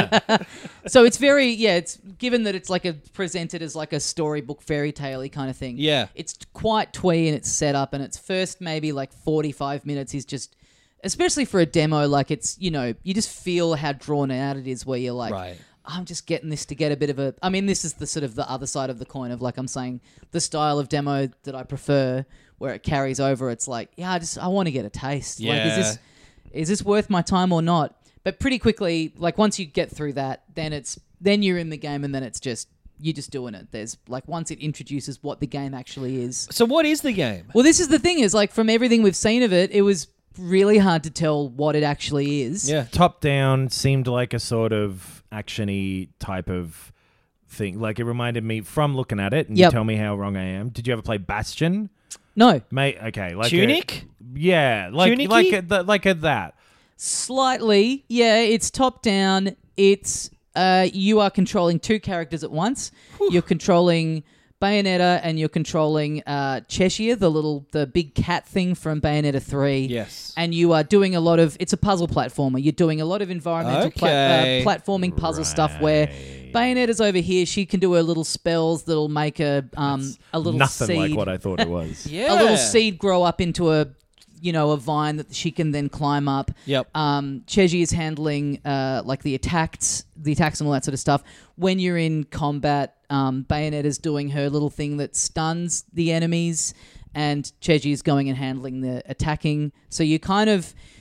So it's very, it's given that it's like presented as like a storybook fairy tale-y kind of thing. Yeah. It's quite twee in its setup, and its first maybe like 45 minutes is just, especially for a demo, like it's, you just feel how drawn out it is where you're like, Right. I'm just getting this to get a bit of a... I mean, this is the sort of the other side of the coin of, like I'm saying, the style of demo that I prefer, where it carries over. It's like, I want to get a taste. Like, Yeah. is this worth my time or not? But pretty quickly, like once you get through that, then you're in the game, and then it's just you're just doing it. There's like once it introduces what the game actually is. So what is the game? Well, this is the thing is like from everything we've seen of it, it was really hard to tell what it actually is. Yeah. Top down seemed like a sort of action-y type of thing. Like it reminded me from looking at it, and you Yep. tell me how wrong I am. Did you ever play Bastion? No, Mate, okay, like Tunic? like that. slightly. Yeah, it's top down. It's you are controlling 2 characters at once. You're controlling Bayonetta and you're controlling Cheshire, the big cat thing from Bayonetta 3. Yes. And you are doing a lot of... It's a puzzle platformer. You're doing a lot of environmental Okay. platforming puzzle stuff where Bayonetta's over here. She can do her little spells that'll make a little Nothing seed. like what I thought it was. Yeah. A little seed grow up into a vine that she can then climb up. Yep. Cheji is handling like the attacks and all that sort of stuff. When you're in combat, Bayonetta's doing her little thing that stuns the enemies, and Cheji is going and handling the attacking. So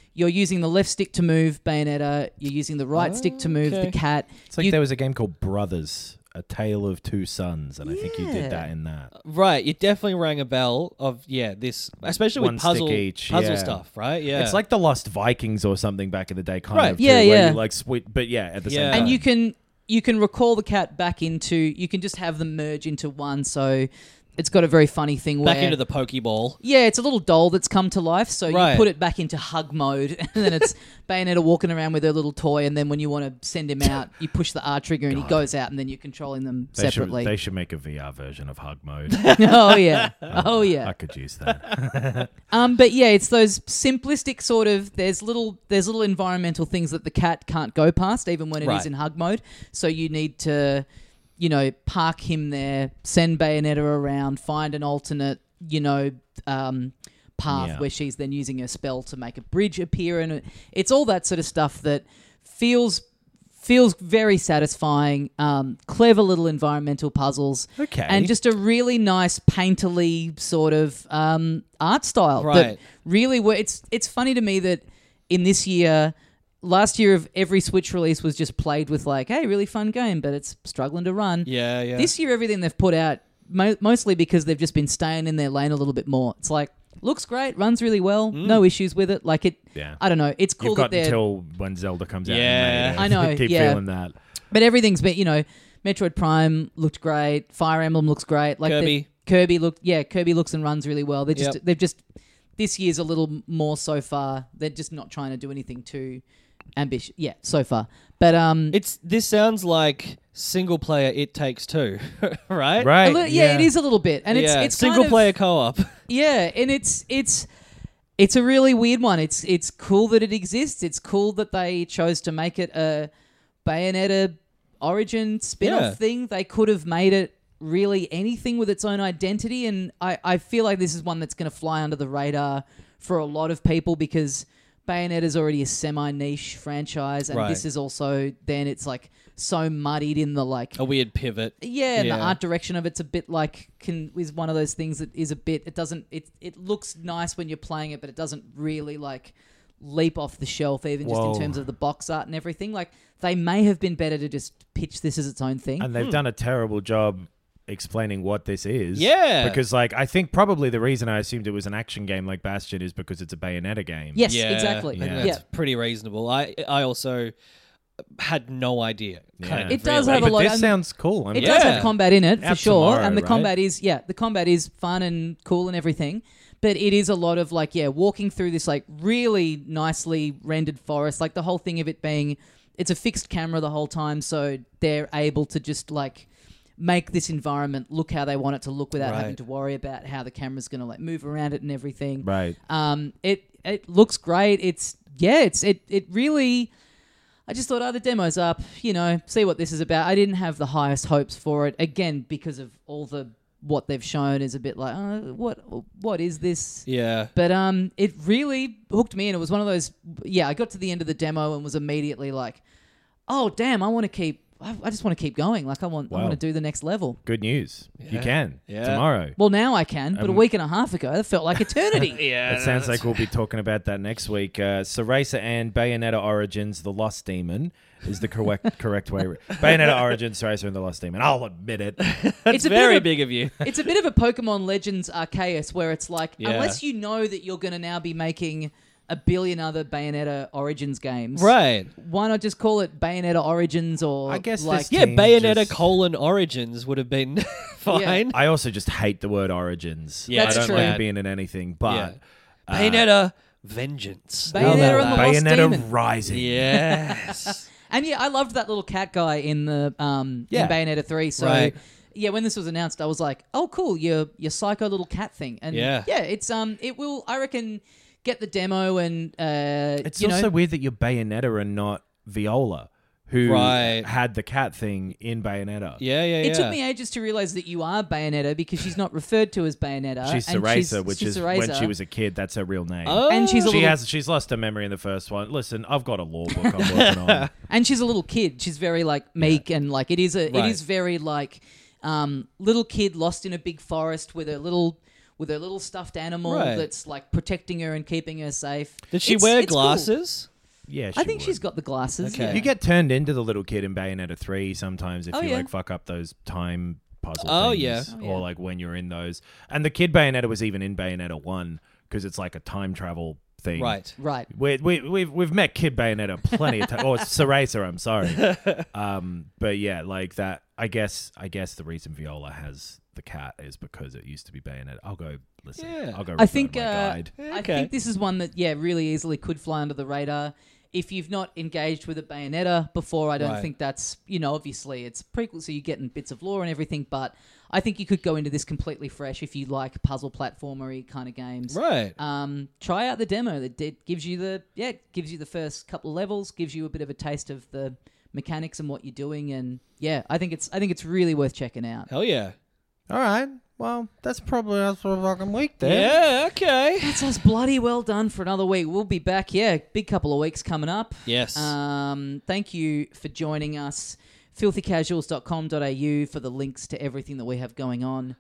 you're using the left stick to move Bayonetta. You're using the right stick to move the cat. It's like there was a game called Brothers, A Tale of Two Sons, and I think you did that in that. Right, you definitely rang a bell of this, especially One with stick each, puzzle yeah. stuff, right? Yeah, It's like the Lost Vikings or something back in the day, kind Right. of. Too, Yeah, where yeah. You like sweet, but at the same Yeah. time. And you can recall the cat back into. You can just have them merge into one. So it's got a very funny thing back where into the Pokeball. yeah, it's a little doll that's come to life. So Right. you put it back into hug mode, and then it's Bayonetta walking around with her little toy. And then when you want to send him out, you push the R trigger, and he goes out, and then you're controlling them separately. They should make a VR version of Hug Mode. Oh yeah, oh yeah. I could use that. But yeah, it's those simplistic sort of. There's little environmental things that the cat can't go past, even when it is Right. in hug mode. So you need to, park him there, send Bayonetta around, find an alternate, path Yeah. where she's then using her spell to make a bridge appear, and it's all that sort of stuff that feels very satisfying. Clever little environmental puzzles, Okay. and just a really nice painterly sort of art style. Right. That really, it's funny to me that in this year. Last year of every Switch release was just played with like, hey, really fun game, but it's struggling to run. Yeah, yeah. This year, everything they've put out, mostly because they've just been staying in their lane a little bit more. It's like, looks great, runs really well, no issues with it. Like Yeah. I don't know. It's cool You've that got they're... until when Zelda comes out. Yeah. in May I know, to Keep yeah. feeling that. But everything's been, Metroid Prime looked great. Fire Emblem looks great. Like Kirby looks and runs really well. Yep. They've just, this year's a little more so far. They're just not trying to do anything too ambitious. Yeah, so far. But This sounds like single player It Takes Two, right? Right. it is a little bit, and it's single kind of, player co-op. Yeah, and it's a really weird one. It's cool that it exists. It's cool that they chose to make it a Bayonetta origin spin-off thing. They could have made it really anything with its own identity, and I feel like this is one that's going to fly under the radar for a lot of people because Bayonetta's already a semi-niche franchise, and Right. this is also then it's like so muddied in the like A weird pivot. yeah, and Yeah. the art direction of it's a bit like is one of those things that is a bit. It looks nice when you're playing it, but it doesn't really like leap off the shelf, even just Whoa. in terms of the box art and everything. Like they may have been better to just pitch this as its own thing. And they've done a terrible job explaining what this is. Yeah. Because, I think probably the reason I assumed it was an action game like Bastion is because it's a Bayonetta game. Yes, Yeah, exactly. I think Yeah. that's pretty reasonable. I also had no idea. Yeah. It does Really. have a But lot- this and sounds cool. I mean, It does Yeah. have combat in it for Out sure, tomorrow, and the right? combat is fun and cool and everything. But it is a lot of walking through this really nicely rendered forest. Like the whole thing of it being, it's a fixed camera the whole time, so they're able to just make this environment look how they want it to look without Right. having to worry about how the camera's going to move around it and everything. Right. It looks great. It really. I just thought, the demo's up, see what this is about. I didn't have the highest hopes for it, again, because of all what they've shown is a bit like, what is this? Yeah. But it really hooked me, and it was one of those, I got to the end of the demo and was immediately like, oh, damn, I just want to keep going. I want Wow. to do the next level. Good news. You Yeah. can. Yeah. Tomorrow. Well, now I can, but a week and a half ago, that felt like eternity. Yeah. It sounds like we'll be talking about that next week. Cereza and Bayonetta Origins, The Lost Demon is the correct way. Bayonetta Origins, Cereza and The Lost Demon. I'll admit it. It's a bit very of a- big of you. It's a bit of a Pokemon Legends Arceus where it's like, Yeah. unless you know that you're going to now be making a billion other Bayonetta Origins games, Right. why not just call it Bayonetta Origins or I guess like this Yeah, Team Bayonetta just- Origins would have been fine. I also just hate the word Origins. Yeah, I That's don't true. like it being in anything, but Bayonetta Vengeance. Bayonetta How about and the that? Lost Bayonetta Demon. Rising. Yes. And I loved that little cat guy in the Yeah. in Bayonetta 3. So Right. when this was announced, I was like, oh cool, your psycho little cat thing. And Yeah. it's it will, I reckon, get the demo and It's also weird that you're Bayonetta and not Viola, who Right. had the cat thing in Bayonetta. Yeah. It took me ages to realize that you are Bayonetta because she's not referred to as Bayonetta. She's and Cereza, which she's is when Cereza. she was a kid. That's her real name. Oh. And she's a little, She's lost her memory in the first one. Listen, I've got a law book I'm working on. and she's a little kid. She's very meek and it is Right. very little kid lost in a big forest with with her little stuffed animal Right. that's like protecting her and keeping her safe. Did she It's- wear it's cool. glasses? Yeah, I think would. she's got the glasses. Okay. Yeah. You get turned into the little kid in Bayonetta 3 sometimes if Oh, you yeah. like fuck up those time puzzle Oh, things, yeah. Oh, yeah. or like when you're in those. And the kid Bayonetta was even in Bayonetta 1 because it's like a time travel thing. Right. Right. We've met Kid Bayonetta plenty of times. Or Cereza, I'm sorry. But yeah, like that. I guess the reason Viola has the cat is because it used to be Bayonetta. I'll go listen. Yeah. I'll go. I refer think my guide. I Okay. think this is one that really easily could fly under the radar. If you've not engaged with a Bayonetta before, I don't Right. think that's obviously it's prequel, so you're getting bits of lore and everything. But I think you could go into this completely fresh if you like puzzle platformery kind of games. Right. Try out the demo. It gives you the first couple of levels, gives you a bit of a taste of the mechanics and what you're doing, and I think it's really worth checking out. Hell yeah. All right. Well, that's probably us for a fucking week then. Yeah, okay. That's us bloody well done for another week. We'll be back. Big couple of weeks coming up. Yes. Thank you for joining us. filthycasuals.com.au for the links to everything that we have going on.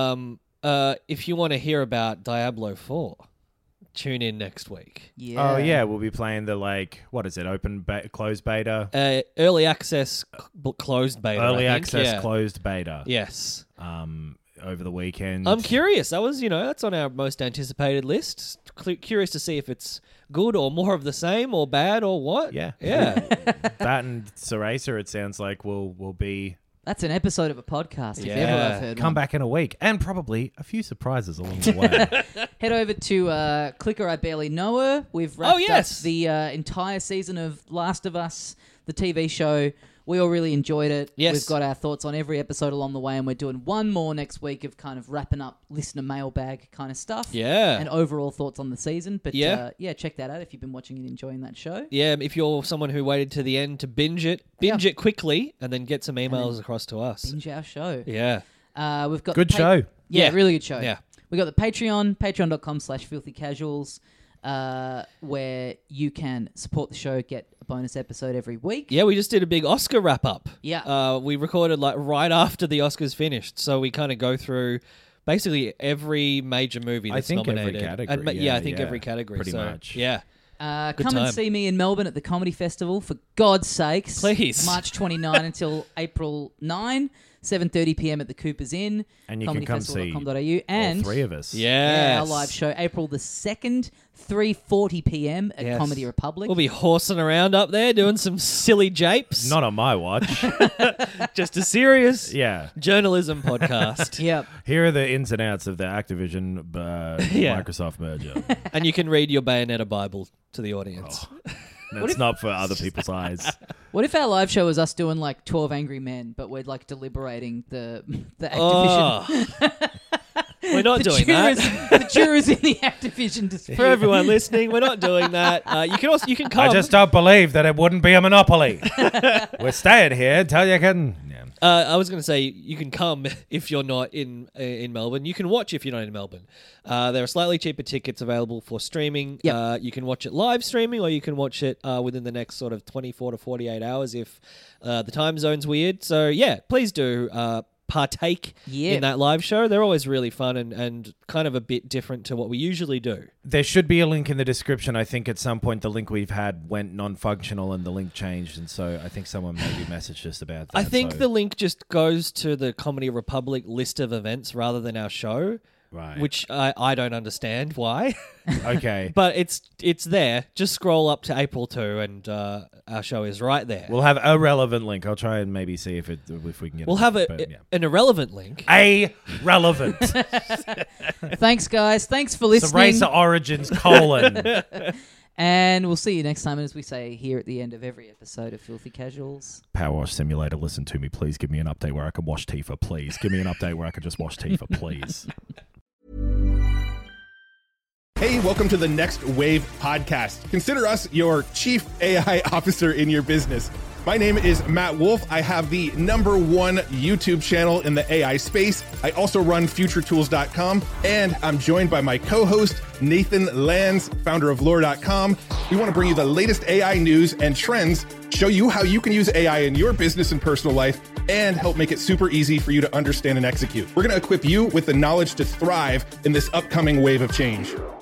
If you want to hear about Diablo 4, tune in next week. Yeah. Oh yeah, we'll be playing the what is it? Closed beta, Early access, closed beta. early I think. access, Yeah. closed beta. Yes. Over the weekend. I'm curious. That was, that's on our most anticipated list. Curious to see if it's good or more of the same or bad or what. Yeah. Yeah. That and Cereza, it sounds like will be That's an episode of a podcast, if Yeah. ever I've heard come one. back in a week, and probably a few surprises along the way. Head over to Clicker I Barely Know Her. We've wrapped yes. up the entire season of Last of Us, the TV show. We all really enjoyed it. Yes. We've got our thoughts on every episode along the way, and we're doing one more next week of kind of wrapping up listener mailbag kind of stuff. Yeah. And overall thoughts on the season. But Yeah. check that out if you've been watching and enjoying that show. Yeah, if you're someone who waited to the end to binge it quickly and then get some emails across to us. Binge our show. Yeah. We've got Good the show. Yeah, Yeah. really good show. Yeah. We got the Patreon, patreon.com/filthycasuals, where you can support the show, get a bonus episode every week. Yeah, we just did a big Oscar wrap up. Yeah. We recorded right after the Oscars finished, so we kind of go through basically every major movie that's I think every nominated. category, And, yeah, I think yeah, every category. pretty so, much. Yeah. Good Come time. and see me in Melbourne at the Comedy Festival, for God's sakes. Please. March 29 until April 9, 7:30 p.m. at the Coopers Inn. And you can come see comedyfestival.com.au. And all three of us. Yes. our live show, April the 2nd, 3:40 p.m. at Yes. Comedy Republic. We'll be horsing around up there doing some silly japes. Not on my watch. just a serious Yeah. journalism podcast. Yep. Here are the ins and outs of the Activision Yeah. Microsoft merger. And you can read your Bayonetta Bible to the audience. That's not for other people's eyes. What if our live show was us doing like 12 Angry Men, but we're like deliberating the Activision? Oh. We're not doing that. The jurors in the Activision dispute. For everyone listening, we're not doing that. You can come. I just don't believe that it wouldn't be a monopoly. We're staying here until you can. Yeah. I was going to say you can come if you're not in Melbourne. You can watch if you're not in Melbourne. There are slightly cheaper tickets available for streaming. Yep. You can watch it live streaming, or you can watch it within the next sort of 24 to 48 hours if the time zone's weird. So yeah, please do partake in that live show. They're always really fun and kind of a bit different to what we usually do. There should be a link in the description. I think at some point the link we've had went non-functional and the link changed, and so I think someone maybe messaged us about that. I think so- the link just goes to the Comedy Republic list of events rather than our show, Right. which I don't understand why. Okay. But it's there. Just scroll up to April 2 and our show is right there. We'll have a relevant link. I'll try and maybe see if we can get We'll it. have But, yeah. an irrelevant link. A relevant. Thanks, guys. Thanks for listening. Racer Origins : And we'll see you next time, as we say here at the end of every episode of Filthy Casuals. Power Wash Simulator, listen to me, please. Give me an update where I can wash Tifa, please. Give me an update where I can just wash Tifa, please. Hey, welcome to the Next Wave podcast. Consider us your chief AI officer in your business. My name is Matt Wolf. I have the #1 YouTube channel in the AI space. I also run FutureTools.com, and I'm joined by my co-host, Nathan Lands, founder of Lore.com. We want to bring you the latest AI news and trends, show you how you can use AI in your business and personal life, and help make it super easy for you to understand and execute. We're going to equip you with the knowledge to thrive in this upcoming wave of change.